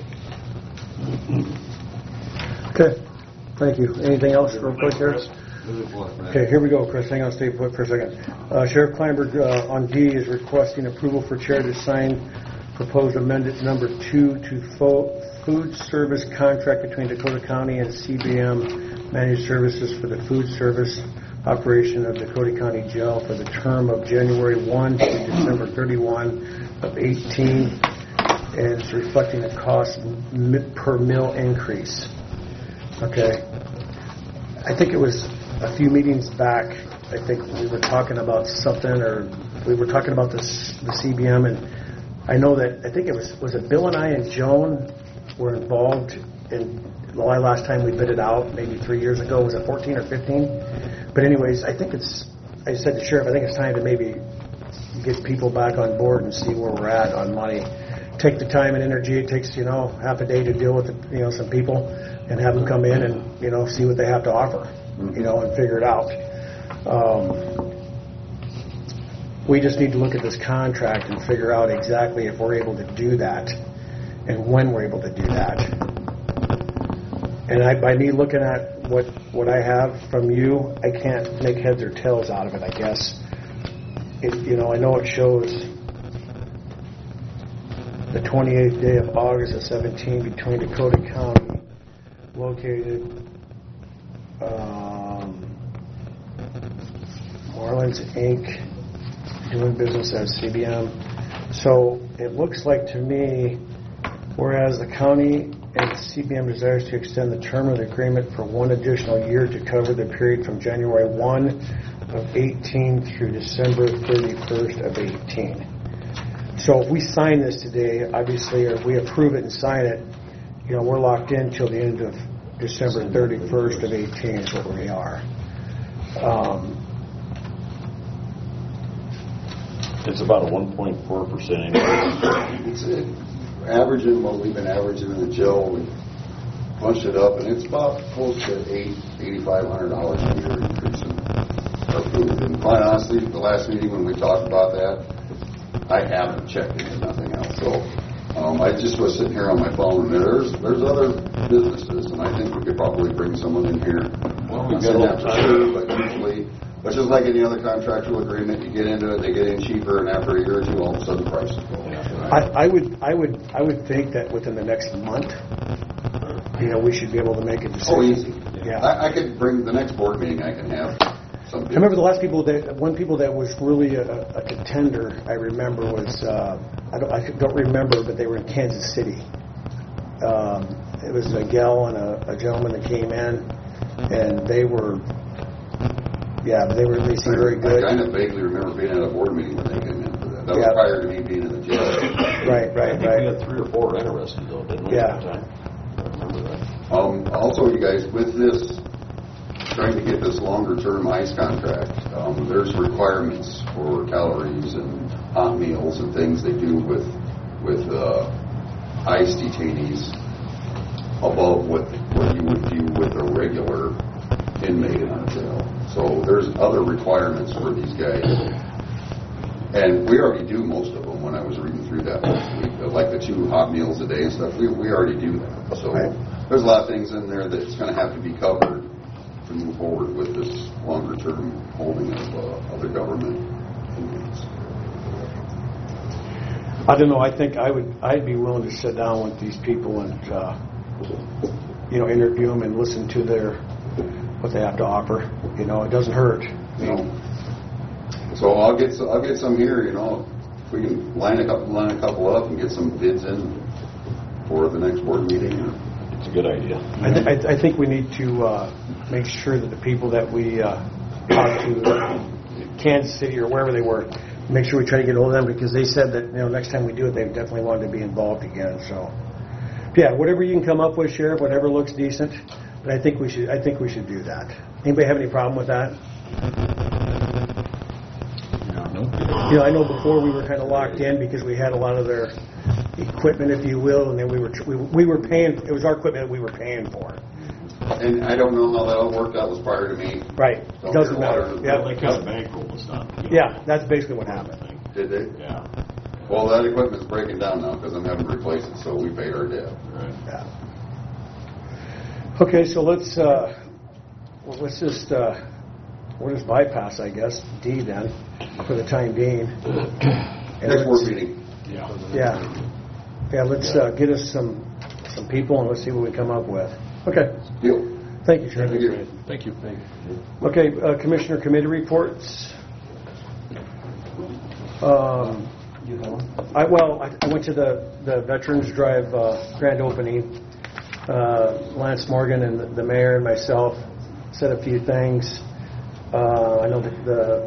Okay, thank you. Anything else real quick here? Okay, here we go, Chris. Hang on, stay put for a second. Uh, Sheriff Kleinberg uh, on D is requesting approval for chair to sign proposed amended number two to fo- food service contract between Dakota County and C B M Managed Services for the food service operation of Dakota County Jail for the term of January first to December thirty-first of eighteen, and it's reflecting a cost per meal increase. Okay. I think it was a few meetings back, I think we were talking about something, or we were talking about this, the C B M, and I know that, I think it was, was it Bill and I and Joan were involved in, the last time we bid it out, maybe three years ago, was it fourteen or fifteen? But anyways, I think it's, I said to Sheriff, I think it's time to maybe get people back on board and see where we're at on money. Take the time and energy. It takes, you know, half a day to deal with, the, you know, some people and have them come in and, you know, see what they have to offer, you know, and figure it out. Um, we just need to look at this contract and figure out exactly if we're able to do that and when we're able to do that. And I, by me looking at what, what I have from you, I can't make heads or tails out of it, I guess. It, you know, I know it shows the twenty-eighth day of August of seventeen between Dakota County, located um, Marlins Incorporated, doing business as C B M. So it looks like to me, whereas the county and C B M desires to extend the term of the agreement for one additional year to cover the period from January first of eighteen through December thirty-first of eighteen. So if we sign this today, obviously, or if we approve it and sign it, you know, we're locked in till the end of December thirty-first of eighteen is what we are. Um, It's about a one point four percent increase. It's it, averaging what we've been averaging in the jail. We punched it up, and it's about close to eight, eighty-five hundred dollars a year increase in our food. And quite honestly, the last meeting when we talked about that, I haven't checked into nothing else. So um, I just was sitting here on my phone, and there's there's other businesses, and I think we could probably bring someone in here. Well, we've got got that for sure, but usually. But just like any other contractual agreement, you get into it, they get in cheaper, and after a year or two, all of a sudden prices go up. I, I would, I would, I would think that within the next month, you know, we should be able to make a decision. Oh, easy. Yeah. I, I could bring the next board meeting. I can have some. I remember the last people that one people that was really a, a contender. I remember was uh, I don't, I don't remember, but they were in Kansas City. Um, it was a gal and a, a gentleman that came in, and they were. Yeah, but they were they seemed very good. I kind of vaguely remember being at a board meeting when they came in for that. That yeah. was prior to me being in the jail. Right, right, I think right. we had three or four interested, though, didn't we? Yeah. At the time? I remember that. Um, also, you guys, with this trying to get this longer-term ICE contract. Um, there's requirements for calories and hot meals and things they do with with uh, ICE detainees above what what you would do with a regular inmate in our jail. So there's other requirements for these guys, and we already do most of them. When I was reading through that last week, like the two hot meals a day and stuff, we we already do that. So there's a lot of things in there that's going to have to be covered to move forward with this longer-term holding of uh, other government inmates. I don't know. I think I would. I'd be willing to sit down with these people and uh, you know interview them and listen to their what they have to offer. You know, it doesn't hurt. You know. So I'll get some, I'll get some here. You know, if we can line a couple line a couple up and get some bids in for the next board meeting. It's a good idea. I, th- I, th- I think we need to uh, make sure that the people that we uh, talk to, uh, Kansas City or wherever they were, make sure we try to get hold of them, because they said that, you know, next time we do it, they definitely wanted to be involved again. So, yeah, whatever you can come up with, Sheriff, whatever looks decent. But I think we should. I think we should do that. Anybody have any problem with that? No. You know, I know before we were kind of locked in because we had a lot of their equipment, if you will, and then we were we, we were paying. It was our equipment that we were paying for. And I don't know how that all worked. That was prior to me. Right. So Doesn't matter. Yeah, they cut a bankroll and stuff. Yeah, that's basically what happened. Did they? Yeah. Well, that equipment's breaking down now because I'm having to replace it, so we paid our debt. Right. Yeah. Okay, so let's uh, well, let's just uh, we'll just bypass, I guess, D then for the time being. And Next board let's- meeting. Yeah. Yeah. Yeah. Let's uh, get us some some people and let's see what we come up with. Okay. Deal. Thank you, Sheriff. Thank you. Thank you. Okay, uh, Commissioner Committee reports. Um, I, well, I, I went to the, the Veterans Drive uh, grand opening. Uh, Lance Morgan and the, the mayor and myself said a few things. Uh, I know the the,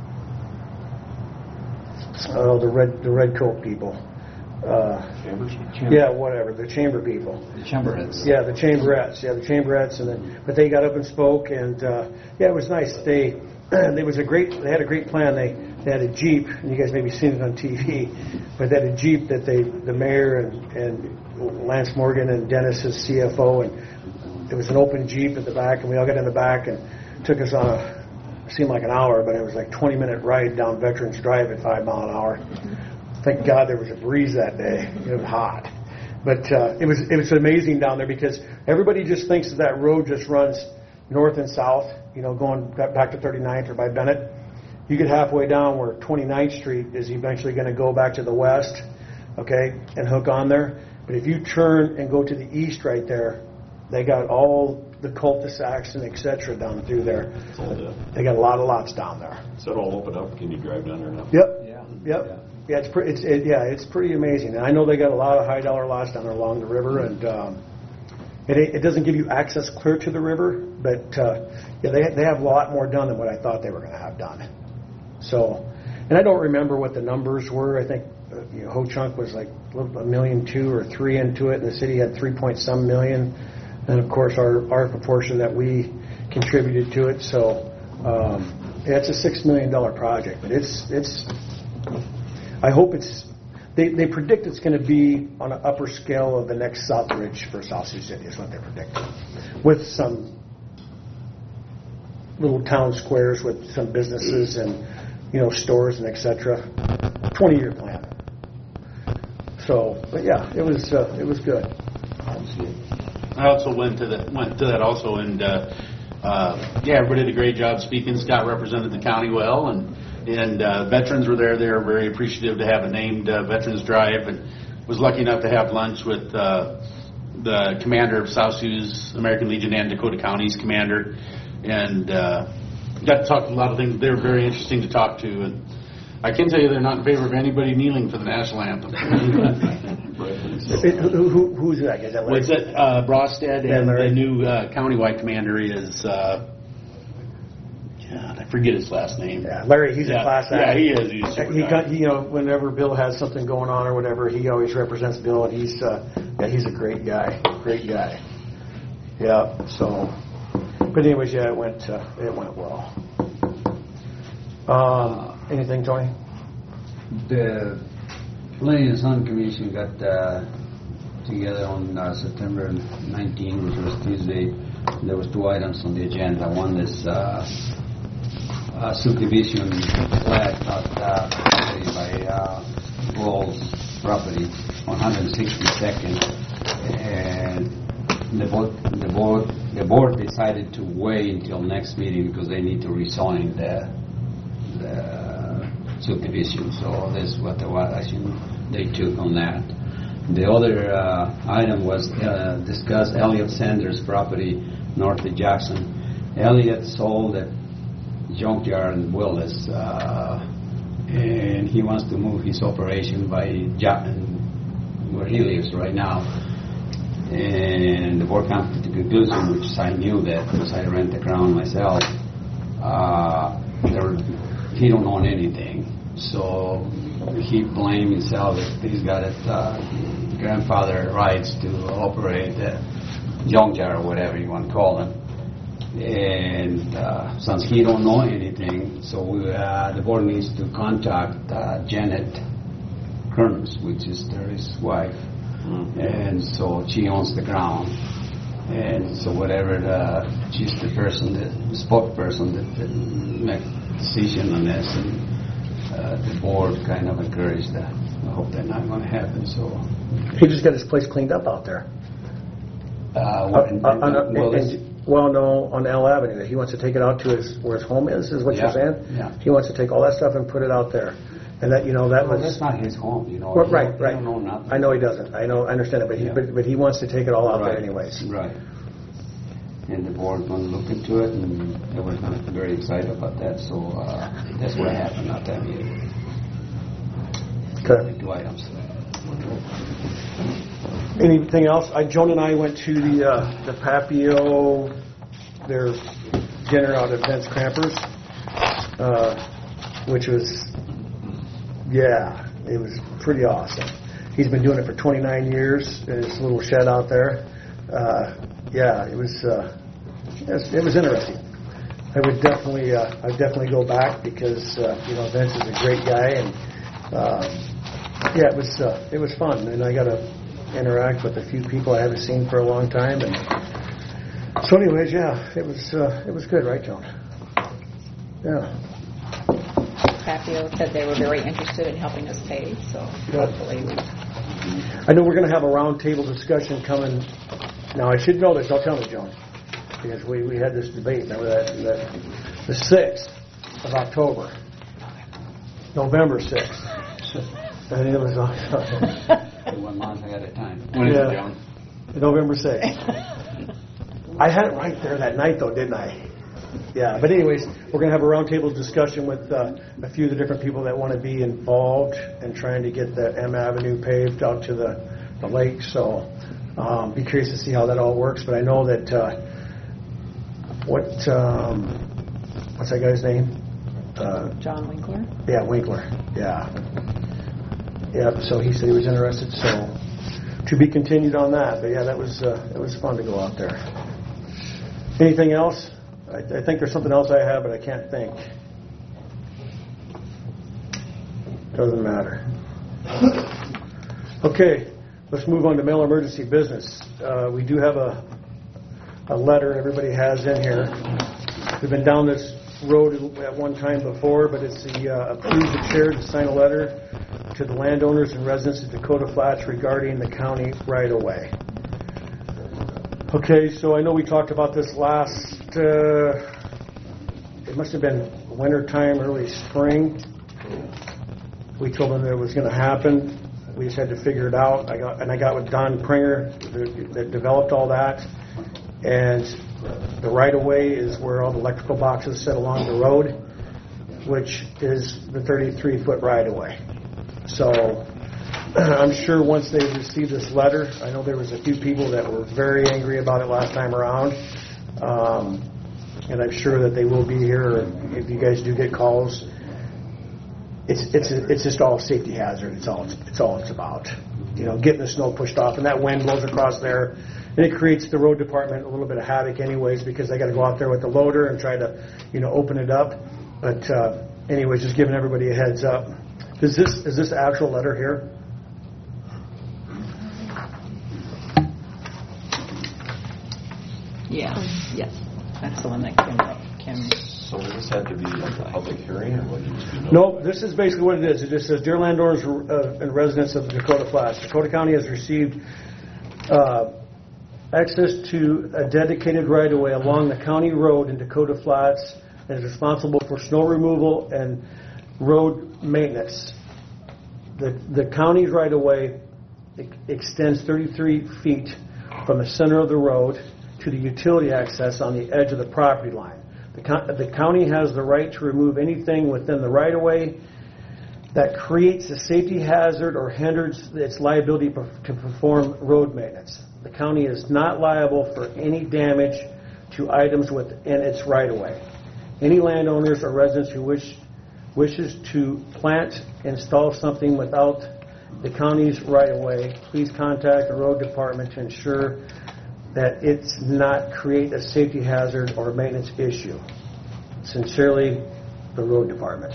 uh, the red the red coat people. Uh, Chambers? yeah, whatever, the chamber people. The chamberheads. Yeah, the chamberettes. Yeah, the chamberettes, and then but they got up and spoke, and uh, yeah, it was nice. They there was a great. They had a great plan. They they had a Jeep, and you guys maybe seen it on T V, but they had a Jeep that they the mayor and and Lance Morgan and Dennis, his C F O, and it was an open Jeep at the back, and we all got in the back and took us on a seemed like an hour, but it was like twenty minute ride down Veterans Drive at five mile an hour. Thank God there was a breeze that day. It was hot. But uh, it was it was amazing down there because everybody just thinks that that road just runs north and south, you know, going back to thirty-ninth or by Bennett. You get halfway down where twenty-ninth Street is eventually going to go back to the west, okay, and hook on there. But if you turn and go to the east right there, they got all the cul-de-sacs and et cetera down through there. They got a lot of lots down there. Is that all open up? Can you drive down there now? Yep. Yeah. Yep. Yeah. Yeah, it's pretty. It's it, yeah, it's pretty amazing. And I know they got a lot of high dollar lots down there along the river, and um, it it doesn't give you access clear to the river, but uh, yeah, they they have a lot more done than what I thought they were going to have done. So, and I don't remember what the numbers were. I think uh, you know, Ho Chunk was like a, little, a million two or three into it, and the city had three point some million, and of course our our proportion that we contributed to it. So, um, yeah, it's a six million dollar project, but it's it's. I hope it's, they, they predict it's going to be on an upper scale of the next Southridge for South Sioux City is what they're predicting. With some little town squares with some businesses and, you know, stores and et cetera. twenty-year plan. So, but yeah, it was, uh, it was good. I also went to that went to that also, and uh, uh, yeah, everybody did a great job speaking. Scott represented the county well, and and uh, veterans were there. They were very appreciative to have a named uh, Veterans Drive, and was lucky enough to have lunch with uh, the commander of South Sioux's American Legion and Dakota County's commander, and uh, got to talk a lot of things. They were very interesting to talk to, and I can tell you they're not in favor of anybody kneeling for the national anthem. It, who, who, who's that? Is that Larry? Was it uh, Brostad, Yeah, and Larry. the new uh, countywide commander is, uh, God, I forget his last name. Yeah, Larry, he's yeah, a class act. Yeah, he is. He's a super he, guy. got, he, you know, whenever Bill has something going on or whatever, he always represents Bill, and he's, uh, yeah, he's a great guy, great guy. Yeah. So, But anyways, yeah, it went, uh, it went well. Um, anything, Tony? The Planning and Zone Commission got uh, together on uh, September nineteenth, which was Tuesday. There was two items on the agenda. One is uh, uh, subdivision plat at uh, property by uh, Walls property on one hundred sixty-second, and the board, the board, the board decided to wait until next meeting because they need to resign the the subdivision. So that's what the what action they took on that. The other uh, item was uh, discuss Elliot Sanders' property north of Jackson. Elliot sold a junkyard in Willis, uh, and he wants to move his operation by Jackson, where he lives right now. And the board came to the conclusion, which I knew that because I rent the ground myself. Uh, there, he don't own anything, so he blamed himself that he's got his uh, grandfather rights to operate the junkyard or whatever you want to call it. And uh, since he don't know anything, so we, uh, the board needs to contact uh, Janet Kearns, which is his wife, mm-hmm. and so she owns the ground. And so whatever the, she's the person, the spokesperson that, that make decision on this, and uh, the board kind of encouraged that. I hope that's not going to happen. So he just got his place cleaned up out there. Uh, what, in, uh, uh, in, uh, well, and, well, no, on L Avenue. He wants to take it out to his where his home is. Is what yeah, you're saying? Yeah. He wants to take all that stuff and put it out there, and that you know that well, was that's not his home. You know. Well, right, he right. Don't know nothing. I know he doesn't. I know. I understand it, but yeah. he but, but he wants to take it all out right. there anyways. Right. And the board's going to look into it, and they were very excited about that. So uh, that's what happened at that meeting. Okay. Two items. Anything else? I, Joan and I went to the uh, the Papio, their dinner out at Vince Crampers, uh, which was, yeah, it was pretty awesome. He's been doing it for twenty-nine years in his little shed out there. Uh, yeah, it was, uh, it was it was interesting. I would definitely uh, I would definitely go back because uh, you know Vince is a great guy, and um, yeah, it was uh, it was fun, and I got to interact with a few people I haven't seen for a long time, and so anyways, yeah, it was uh, it was good, right, Joan? Yeah. Papio said they were very interested in helping us pay, so Good. hopefully we. I know we're going to have a roundtable discussion coming. Now I should know this. Don't tell me, Joan, because we, we had this debate. Remember that, that the sixth of October, November sixth, and it was uh, one month ahead of time. When is yeah, it, Joan? November sixth. I had it right there that night, though, didn't I? Yeah. But anyways, we're going to have a roundtable discussion with uh, a few of the different people that want to be involved in trying to get the M Avenue paved out to the, the lake. So um, be curious to see how that all works. But I know that uh, what um, what's that guy's name? Uh, John Winkler. Yeah, Winkler. Yeah. Yeah. So he said he was interested. So to be continued on that. But yeah, that was uh, it was fun to go out there. Anything else? I, I think there's something else I have, but I can't think. Doesn't matter. Okay, let's move on to mail emergency business. Uh, we do have a a letter everybody has in here. We've been down this road at one time before, but it's the uh, approved the chair to sign a letter to the landowners and residents of Dakota Flats regarding the county right-of-way. Okay, so I know we talked about this last, uh, it must have been winter time, early spring. We told them that it was going to happen. We just had to figure it out. I got, and I got with Don Pringer that, that developed all that. And the right-of-way is where all the electrical boxes sit along the road, which is the thirty-three foot right-of-way. So I'm sure once they receive this letter, I know there was a few people that were very angry about it last time around, um, and I'm sure that they will be here if you guys do get calls. It's it's it's just all a safety hazard. It's all it's, it's all it's about. You know, getting the snow pushed off, and that wind blows across there, And it creates the road department a little bit of havoc anyways, because they got to go out there with the loader and try to, you know, open it up. But uh, anyways, just giving everybody a heads up. Is this is this the actual letter here? Yeah, yes. That's the one that Kim wrote. Kim. So does this have to be like a public hearing, or what needs to be notified? No, this is basically what it is. It just says, Dear landowners uh, and residents of Dakota Flats, Dakota County has received uh, access to a dedicated right-of-way along the county road in Dakota Flats and is responsible for snow removal and road maintenance. The, the county's right-of-way e- extends thirty-three feet from the center of the road to the utility access on the edge of the property line. The, co- the county has the right to remove anything within the right-of-way that creates a safety hazard or hinders its liability per- to perform road maintenance. The county is not liable for any damage to items within its right-of-way. Any landowners or residents who wish wishes to plant, install something without the county's right-of-way, please contact the road department to ensure that it's not create a safety hazard or maintenance issue. Sincerely, the road department.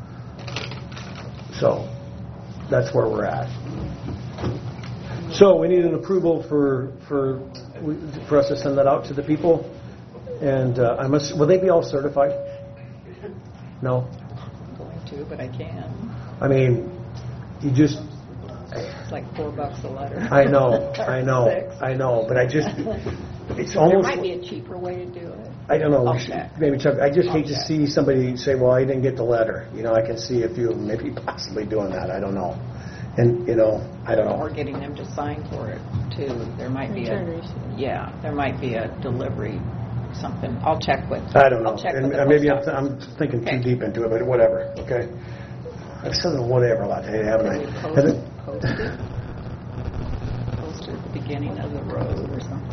So, that's where we're at. So, we need an approval for for for us to send that out to the people. And uh, I must. Will they be all certified? No. I'm going to, but I can. I mean, you just. It's like four bucks a letter. I know, I know, Six. I know, but I just. It's There almost. might be a cheaper way to do it. I don't know. I'll we should check. Maybe check. I just I'll hate to check. see somebody say, "Well, I didn't get the letter." You know, I can see a few of them maybe possibly doing that. I don't know, and you know, I don't know. Or getting them to sign for it too. There might be Return a receipt. yeah. There might be a delivery something. I'll check with. I don't know. I'll check And with the uh, maybe post I'm, office. I'm thinking Okay. too deep into it, but whatever. Okay. I've said whatever a lot today, haven't I? Can we post, Have it- post it? Post it at the beginning of the road or something.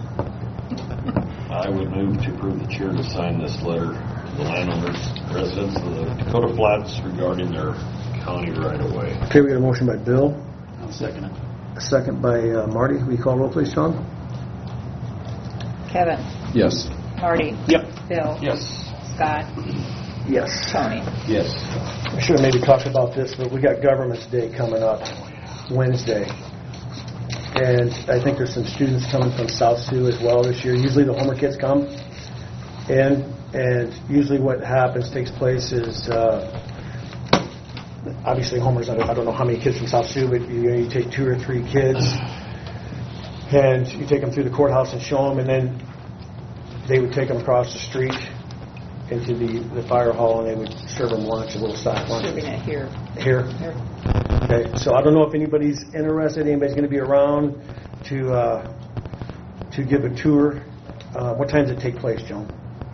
I would move to approve the chair to sign this letter to the landowners, residents of the Dakota Flats regarding their county right-of-way. Okay, we got a motion by Bill, I'll second it. a second by uh, Marty. Will you call roll, please, Sean? Kevin, Yes. Marty, Yep. Bill, Yes. Scott, Yes. Tony. Yes. I should have maybe talked about this, but we got Government's Day coming up Wednesday. And I think there's some students coming from South Sioux as well this year. Usually the Homer kids come in, and usually what happens, takes place is, uh, obviously Homer's, I don't, I don't know how many kids from South Sioux, but you, you take two or three kids, and you take them through the courthouse and show them, and then they would take them across the street into the, the fire hall, and they would serve them lunch, a little sack lunch. Serving it here. Here? Here. Okay, so I don't know if anybody's interested, anybody's going to be around to uh, to give a tour. Uh, what time does it take place, Joan?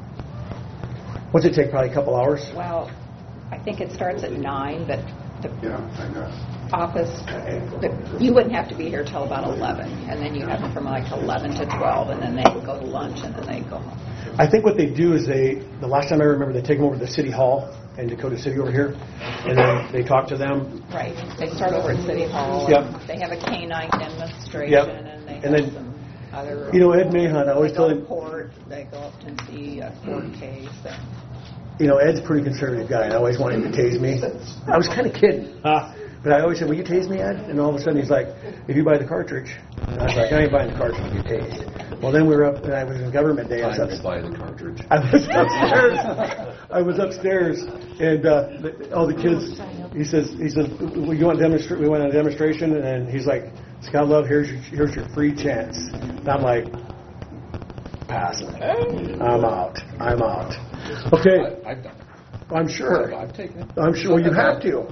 What's it take, probably a couple hours? Well, I think it starts at nine, but the Yeah, I know. office, the, you wouldn't have to be here till about eleven, and then you have them from like eleven to twelve, and then they go to lunch, and then they go home. I think what they do is they, the last time I remember, they take them over to the city hall in Dakota City over here, and then they talk to them. Right. They start over at City Hall. Yep. And they have a canine demonstration, Yep. and they And have then, some other. You know, Ed Mahon, I always they tell go him, to court. They go up and see a court case. And you know, Ed's a pretty conservative guy, and I always want him to tase me. I was kind of kidding. But I always said, will you tase me, Ed? And all of a sudden he's like, if you buy the cartridge. And I was like, I ain't buying the cartridge if you tase. Well, then we were up, and I was in government day. I was I up, will buy the cartridge. I was upstairs. I was upstairs, and uh, the, all the kids. He says, "He says, we go on demonstra- We went on a demonstration, and he's like, Scott Love, here's your here's your free chance." And I'm like, passing. I'm out. I'm out. Okay. I, I've done it. I'm sure. I've taken it. I'm sure. Well, you have to.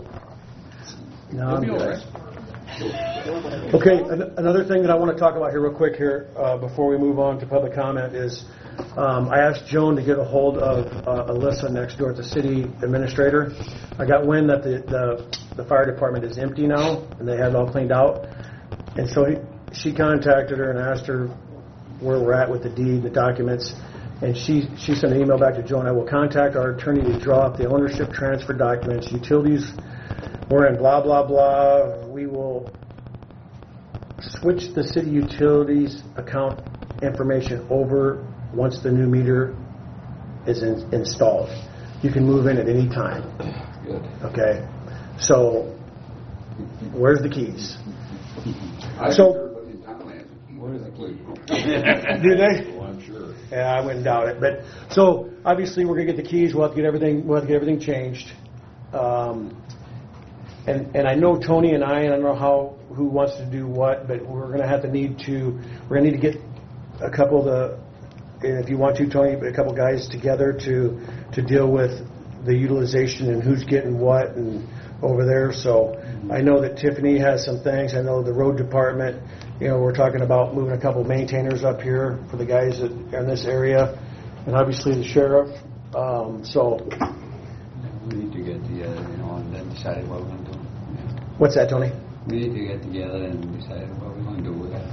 No, I'm You'll be all good. right. Okay, an- another thing that I want to talk about here real quick here uh, before we move on to public comment is um, I asked Joan to get a hold of uh, Alyssa next door at the city administrator. I got wind that the, the, the fire department is empty now and they had it all cleaned out. And so he, she contacted her and asked her where we're at with the deed, the documents. And she, she sent an email back to Joan. I will contact our attorney to draw up the ownership transfer documents. Utilities, we're in blah, blah, blah. We will switch the city utilities account information over once the new meter is in, installed. You can move in at any time. Good. Okay? So, where's the keys? I So, think everybody in town has a key. Where's the key? do they? Well, I'm sure. Yeah, I wouldn't doubt it. But so obviously we're gonna get the keys. We'll have to get everything. We'll have to get everything changed. Um, and and I know Tony and I. And I don't know how who wants to do what, but we're gonna have to need to. We're gonna need to get a couple of the. And if you want to, Tony, a couple guys together to to deal with the utilization and who's getting what and over there. So I know that Tiffany has some things. I know the road department. You know, we're talking about moving a couple of maintainers up here for the guys that are in this area, and obviously the sheriff. Um, so, We need to get together, you know, and then decide what we're going to do. what's that, Tony? We need to get together and decide what we're going to do with that.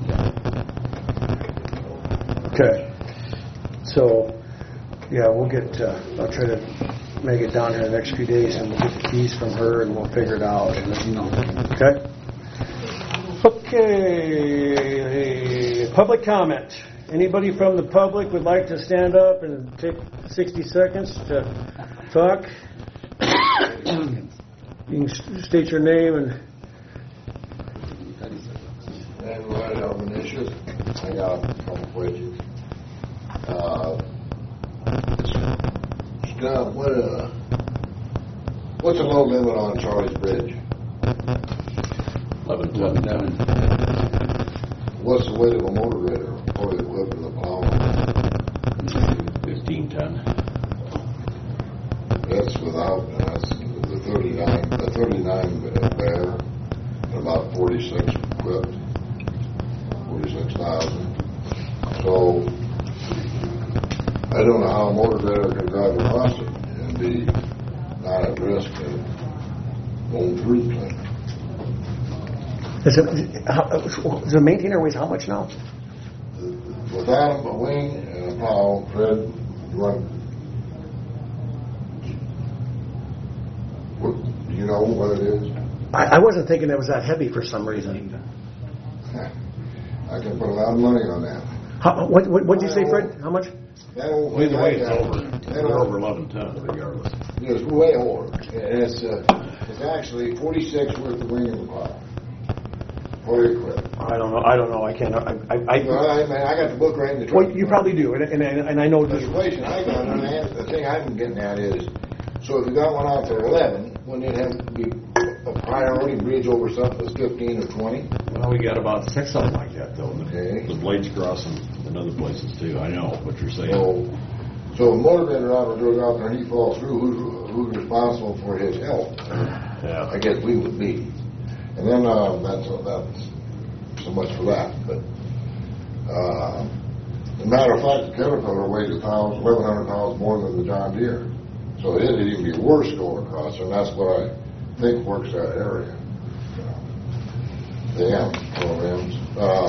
Okay. So, yeah, we'll get. Uh, I'll try to make it down here in the next few days, and we'll get the keys from her, and we'll figure it out and let you know. Okay. Okay, public comment. Anybody from the public would like to stand up and take sixty seconds to talk? You can state your name and... And right on the issues, I got a couple questions. Uh, Scott, what, uh, what's the load limit on Charlie's Bridge? Eleven ton. What's the weight of a motor grader or the equipment of the plow? Fifteen ton. That's without, uh, that's the thirty-nine, the thirty-nine bear, and about forty-six equipped, forty-six thousand. So, I don't know how a motor grader can drive across it and be not at risk of going through the thing. Is it, how, is the maintainer weighs how much now? Without a wing and a plow, Fred, you want, what, do you know what it is? I, I wasn't thinking it was that heavy for some reason. I can put a lot of money on that. How, what what did you say, Fred? How much? That old Either thing way, like it's that, over. that They're old- over eleven ton regardless. It's way over. And it's, uh, it's actually forty-six worth of wing and the plow. Fully equipped. I don't know. I don't know. I can't. I. I, I, Well, I, mean, I got the book right in the truck. well, you probably do, and and, and I know The this. situation I got, and the the thing I'm getting at is, so if you got one out for eleven, wouldn't it have to be a priority bridge over something that's fifteen or twenty? Well, we got about six of them like that though. Okay. The blades crossing in other places too. I know what you're saying. So, so a motivator driver goes out there and he falls through, who's, who's responsible for his health? Yeah. I guess we would be. And then, uh, that's, that's so much for that, but, uh, as a matter of fact, the Caterpillar weighs a thousand, eleven hundred pounds more than the John Deere. So it'd even be worse going across, and that's what I think works that area. The M, O Ms. Um,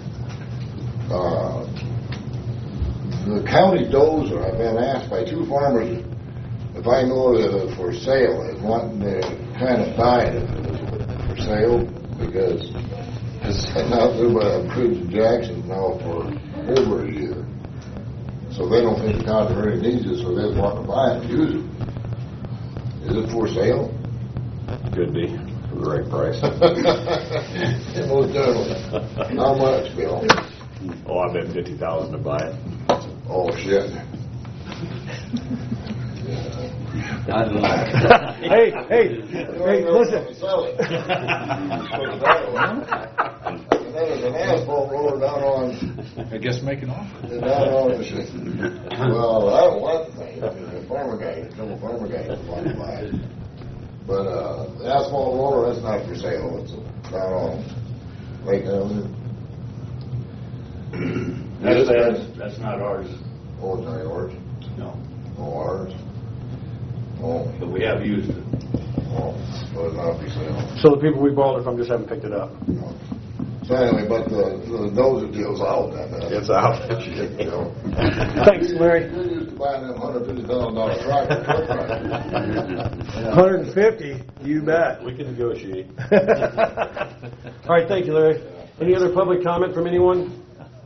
uh, the county dozer, I've been asked by two farmers if I know that it's for sale, is wanting to kind of buy it if it was for sale, because it's out there by Bridge Jackson now for over a year. So they don't think the county really needs it, so they want to buy it and use it. Is it for sale? Could be for the right price. Most definitely. How much, Bill? Oh, I bet fifty thousand to buy it. Oh, shit. I don't know. Hey, hey, hey, listen. Sell it. And then there's an asphalt roller down on, I guess make an offer. down on the, well, I don't want the thing. The farmer guy, a couple farmer guys want to buy it. But, uh, the asphalt roller, that's not for sale. It's down on Lake Avenue. That's, that's, that's not ours. Oh, it's not yours? No. Oh, ours? Oh, But we have used it. oh, but it's not for sale. So the people we bought it from just haven't picked it up. So anyway, but the, the dozer deal's out then. uh, It's out. Shit, you know. Thanks, Larry. You're used to buying them hundred fifty thousand dollar tractor, truck ride. one hundred fifty. You bet. We can negotiate. All right. Thank you, Larry. Any other public comment from anyone?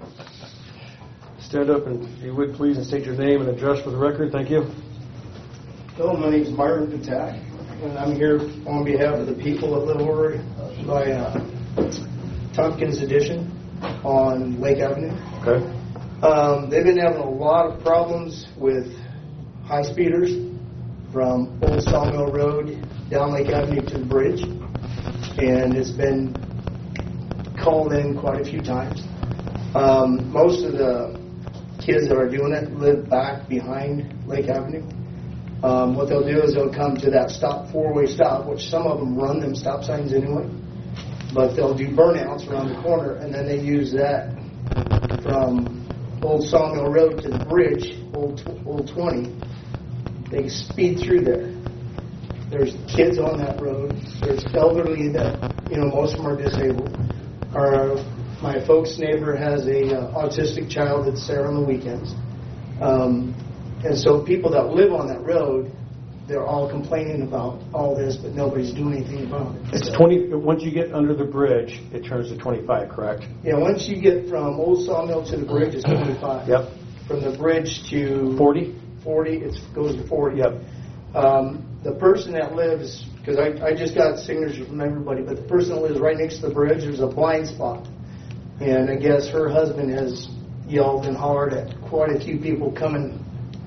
Stand up and, if you would, please, and state your name and address for the record. Thank you. Hello, my name is Myron Patak, and I'm here on behalf of the people of Little Horry by uh, Tompkins Edition on Lake Avenue. Okay. Um, they've been having a lot of problems with high speeders from Old Sawmill Road down Lake Avenue to the bridge, and it's been called in quite a few times. Um, most of the kids that are doing it live back behind Lake Avenue. Um, what they'll do is they'll come to that stop, four-way stop, which some of them run them stop signs anyway, but they'll do burnouts around the corner, and then they use that from Old Sawmill Road to the bridge, Old, Old twenty. They speed through there. There's kids on that road. There's elderly that, you know, most of them are disabled. Our, my folks' neighbor has a uh, autistic child that's there on the weekends. Um, and so people that live on that road, they're all complaining about all this, but nobody's doing anything about it. It's twenty. Once you get under the bridge, it turns to twenty-five, correct? Yeah, once you get from Old Sawmill to the bridge, it's twenty-five. Yep. From the bridge to forty? forty, it goes to forty. Yep. Um, the person that lives, because I, I just got signatures from everybody, but the person that lives right next to the bridge, there's a blind spot. And I guess her husband has yelled and hollered at quite a few people coming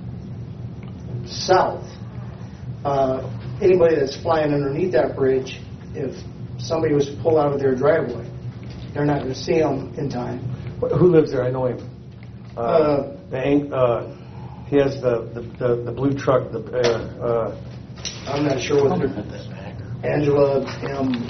south. Uh, anybody that's flying underneath that bridge, if somebody was to pull out of their driveway, they're not going to see them in time. Who lives there? I know him. Uh, Uh, the, uh, he has the, the, the, the blue truck. The uh, uh, I'm not sure what they're... Angela M.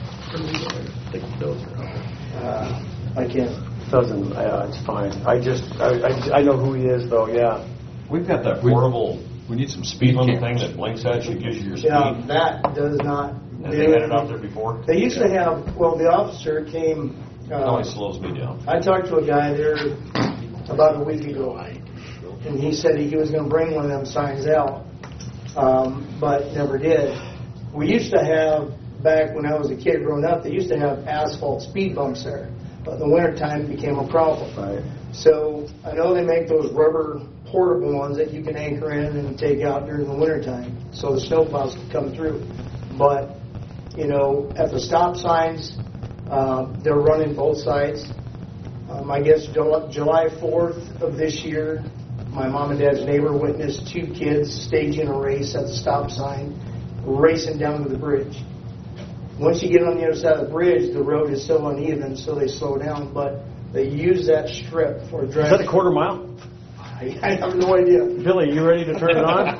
Uh, I can't. Doesn't. Uh, it's fine. I just. I, I. I know who he is, though. Yeah. We've got that portable. We need some speed limit thing that blinks at you, gives you your speed. Yeah, that does not. Have they had it out there before? They used to have. Well, the officer came. It Uh, always slows me down. I talked to a guy there about a week ago, and he said he was going to bring one of them signs out, um, but never did. We used to have, back when I was a kid growing up, they used to have asphalt speed bumps there, but in the wintertime it became a problem. Right. So I know they make those rubber portable ones that you can anchor in and take out during the wintertime so the snowplows can come through. But, you know, at the stop signs, uh, they're running both sides. Um, I guess July fourth of this year, my mom and dad's neighbor witnessed two kids staging a race at the stop sign, racing down to the bridge. Once you get on the other side of the bridge, the road is so uneven, so they slow down, but they use that strip for driving. Is that a quarter mile? I, I have no idea. Billy, you ready to turn it on?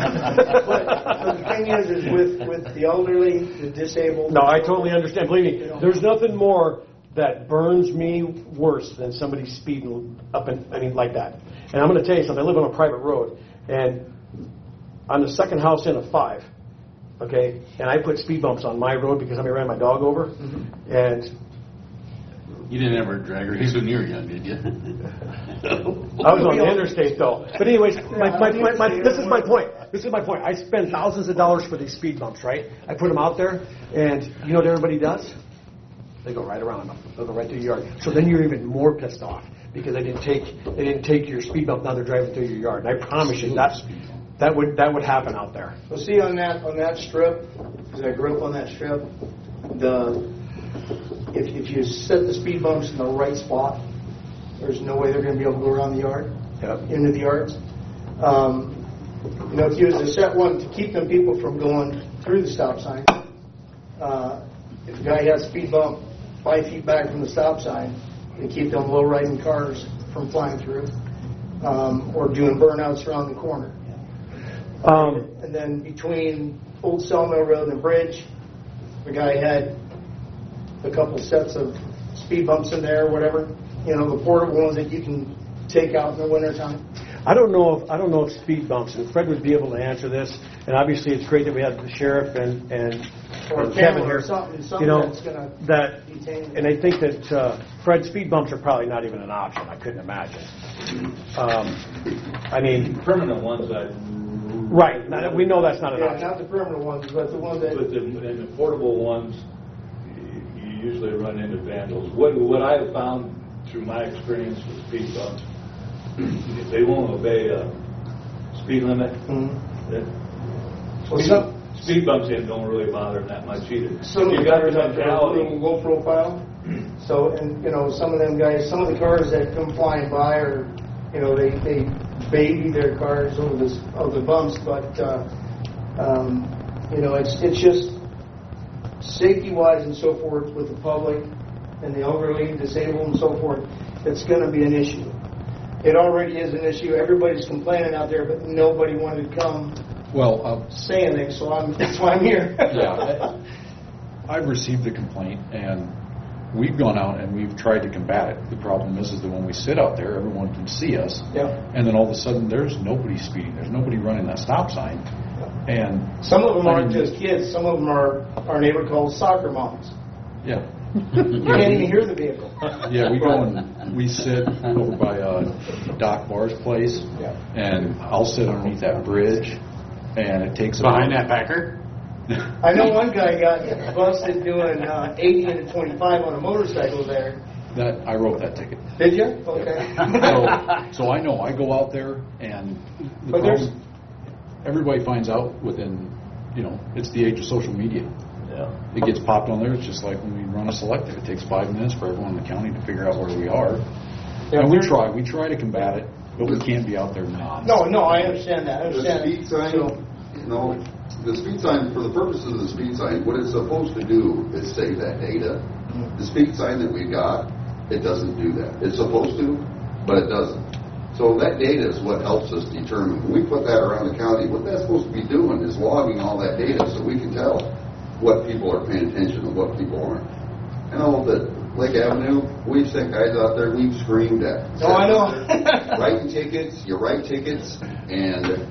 But the thing is, is with, with the elderly, the disabled... No, I totally understand. Believe me, there's nothing more that burns me worse than somebody speeding up and I mean like that. And I'm going to tell you something. I live on a private road, and I'm the second house in of five. Okay, and I put speed bumps on my road because I ran my dog over, mm-hmm. and you didn't ever drag her when you were young, did you? I was on the interstate though. But anyways, my, my, my, my, this is my point. This is my point. I spend thousands of dollars for these speed bumps, right? I put them out there, and you know what everybody does? They go right around them. They'll go right through your yard. So then you're even more pissed off because they didn't take they didn't take your speed bump. Now they're driving through your yard. And I promise you that that would that would happen out there. Well, see on that on that strip, because I grew up on that strip, the if if you set the speed bumps in the right spot, there's no way they're going to be able to go around the yard, yep. into the yards. Um, you know, if you was to set one to keep them people from going through the stop sign, uh, if a guy has a speed bump five feet back from the stop sign, to keep them low-riding cars from flying through, um, or doing burnouts around the corner. Um, and then between Old Sawmill Road and the bridge, the guy had a couple sets of speed bumps in there, or whatever. You know, the portable ones that you can take out in the wintertime. I don't know if I don't know if speed bumps, and Fred would be able to answer this. And obviously, it's great that we have the sheriff and and, or and Kevin here. Or something, something you know that's gonna that, detain and I think that uh, Fred, speed bumps are probably not even an option. I couldn't imagine. Um, I mean, permanent ones. I right. Now, we know that's not an yeah, option. not the permanent ones, but the ones that. But the, and the portable ones, usually run into vandals. What, what I have found through my experience with speed bumps, if they won't obey a speed limit, Mhm. that Well, speed, some- speed bumps in don't really bother them that much either. Some of You the got cars the have a mentality. little low profile. So, and, you know, some of them guys, some of the cars that come flying by are, you know, they, they baby their cars over the, over the bumps, but, uh, um, you know, it's, it's just safety-wise and so forth with the public and the elderly, disabled and so forth, it's gonna be an issue. It already is an issue. Everybody's complaining out there, but nobody wanted to come Well, uh, say anything, so I'm, that's why I'm here. yeah, I- I've received the complaint, and we've gone out and we've tried to combat it. The problem is, is that when we sit out there, everyone can see us, Yeah. and then all of a sudden, there's nobody speeding. There's nobody running that stop sign, and Some of them I aren't mean, just kids. Some of them are our neighbor calls soccer moms. Yeah. You can't even hear the vehicle. Yeah, we go and we sit over by uh, Doc Barr's place, Yeah. and I'll sit underneath that bridge, and it takes Behind about, that Packer? I know one guy got busted doing uh, eighty into twenty-five on a motorcycle there. that I wrote that ticket. Did you? Okay. So, so I know I go out there, and the But there's- problem, everybody finds out within, you know, it's the age of social media. Yeah. It gets popped on there. It's just like when we run a selective. It takes five minutes for everyone in the county to figure out where we are. Yeah, And we we're- try. We try to combat it, but we can't be out there non. No, no, I understand that. I The understand. speed sign, So, you know, the speed sign, for the purposes of the speed sign, what it's supposed to do is save that data. The speed sign that we got, it doesn't do that. It's supposed to, but it doesn't. So that data is what helps us determine. When we put that around the county, what that's supposed to be doing is logging all that data so we can tell what people are paying attention and what people aren't. I know that Lake Avenue, we've sent guys out there, we've screamed at. Oh, I know. Writing tickets, you write tickets, and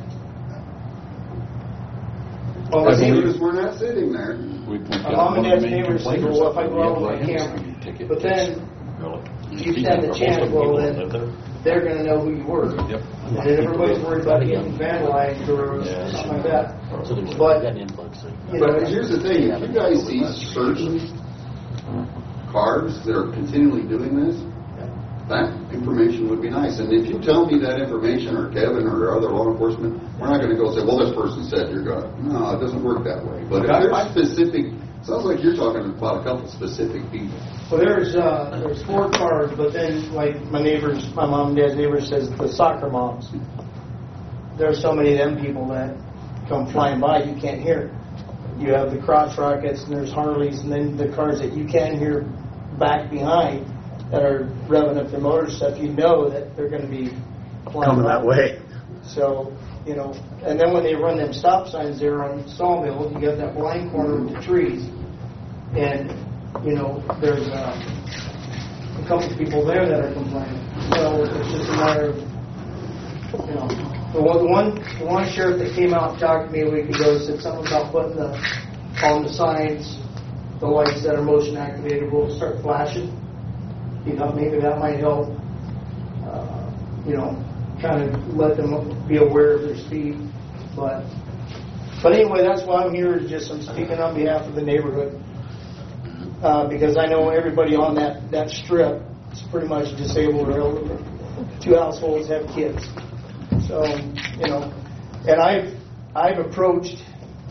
well, as my soon neighbors, as we're not sitting there, We point my out mom and one of dad's the main neighbors say, complainers well, if I of it, go out we with have my to let him camera, speed ticket. but then you stand the chance, well, then they're going to know who you were. Yep. And then everybody's worried about getting vandalized or something like that. But, you know, but here's the thing, if you guys see certain cars that are continually doing this, that information would be nice. And if you tell me that information, or Kevin or other law enforcement, we're not going to go say, well, this person said you're going to. No, it doesn't work that way. But if there's specific, sounds like you're talking about a couple specific people. well, there's, uh, there's four cars, but then, like, my neighbors, my mom and dad's neighbors says the soccer moms. There's so many of them people that come flying by, you can't hear. You have the crotch rockets, and there's Harleys, and then the cars that you can hear back behind that are revving up their motor stuff, you know that they're going to be flying Coming by. that way. So, you know, and then when they run them stop signs there on Sawmill, you got that blind corner with the trees, and, you know, there's uh, a couple of people there that are complaining. So it's just a matter of, you know, the one, the one, the one sheriff that came out and talked to me a week ago said something about putting the, on the signs, the lights that are motion activated will start flashing. He thought maybe that might help, uh, you know, kind of let them be aware of their speed. But, but anyway, that's why I'm here. Is just I'm speaking on behalf of the neighborhood uh, because I know everybody on that that strip is pretty much disabled or elderly. Two households have kids, so you know. And I've I've approached.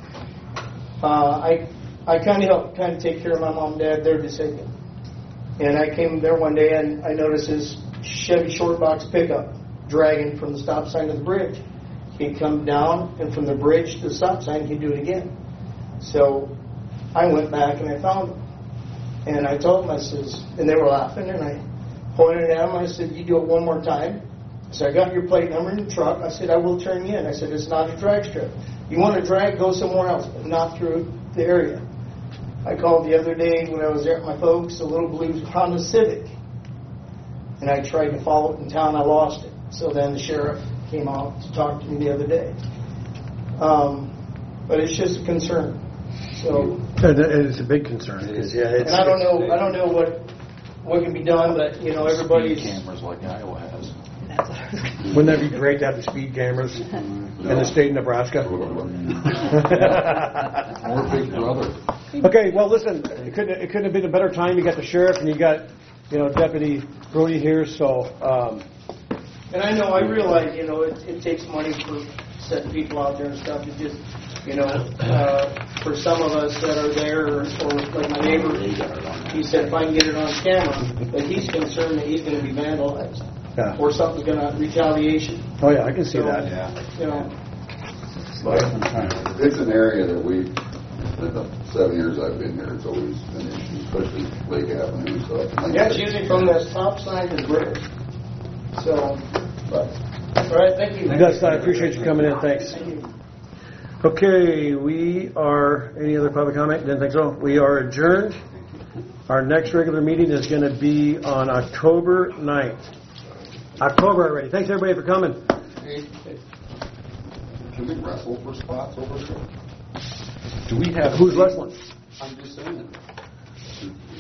Uh, I I kind of help kind of take care of my mom and dad. They're disabled. And I came there one day and I noticed his Chevy short box pickup dragging from the stop sign to the bridge. He'd come down, and from the bridge to the stop sign, he'd do it again. So I went back and I found him. And I told him, I says, and they were laughing, and I pointed at him. I said, you do it one more time. I said, I got your plate number in the truck. I said, I will turn you in. I said, it's not a drag strip. You want to drag, go somewhere else, but not through the area. I called the other day when I was there at my folks, a little blue Honda Civic. And I tried to follow it in town. I lost it. So then the sheriff came out to talk to me the other day. Um, but it's just a concern. So, It's a big concern. It is, yeah. and I don't know, I don't know what what can be done, but you know, everybody's Speed cameras like Iowa has. Wouldn't that be great to have the speed cameras in the state of Nebraska? More Big Brother. Okay, well, listen, it couldn't, it couldn't have been a better time. You got the sheriff and you got, you know, Deputy Brody here, so, um, And I know, I realize, you know, it, it takes money for setting people out there and stuff. It just, you know, uh, for some of us that are there, or, or like my neighbor, he said if I can get it on camera, but he's concerned that he's going to be vandalized. Yeah. Or something's going to retaliation. Oh, yeah, I can see So, that. You know, But it's an area that we, in the seven years I've been here, it's always been an issue, especially Lake Avenue, so. like yeah, I it's said- usually from the stop sign to the bridge. So, all right, thank you. Dustin, I appreciate you coming in, thanks. Thank you. Okay, we are, any other public comment? Didn't think so. We are adjourned. Our next regular meeting is going to be on October ninth. October already. Thanks, everybody, for coming. Hey, can we wrestle for spots over there? Do we have? Who's wrestling? I'm just saying.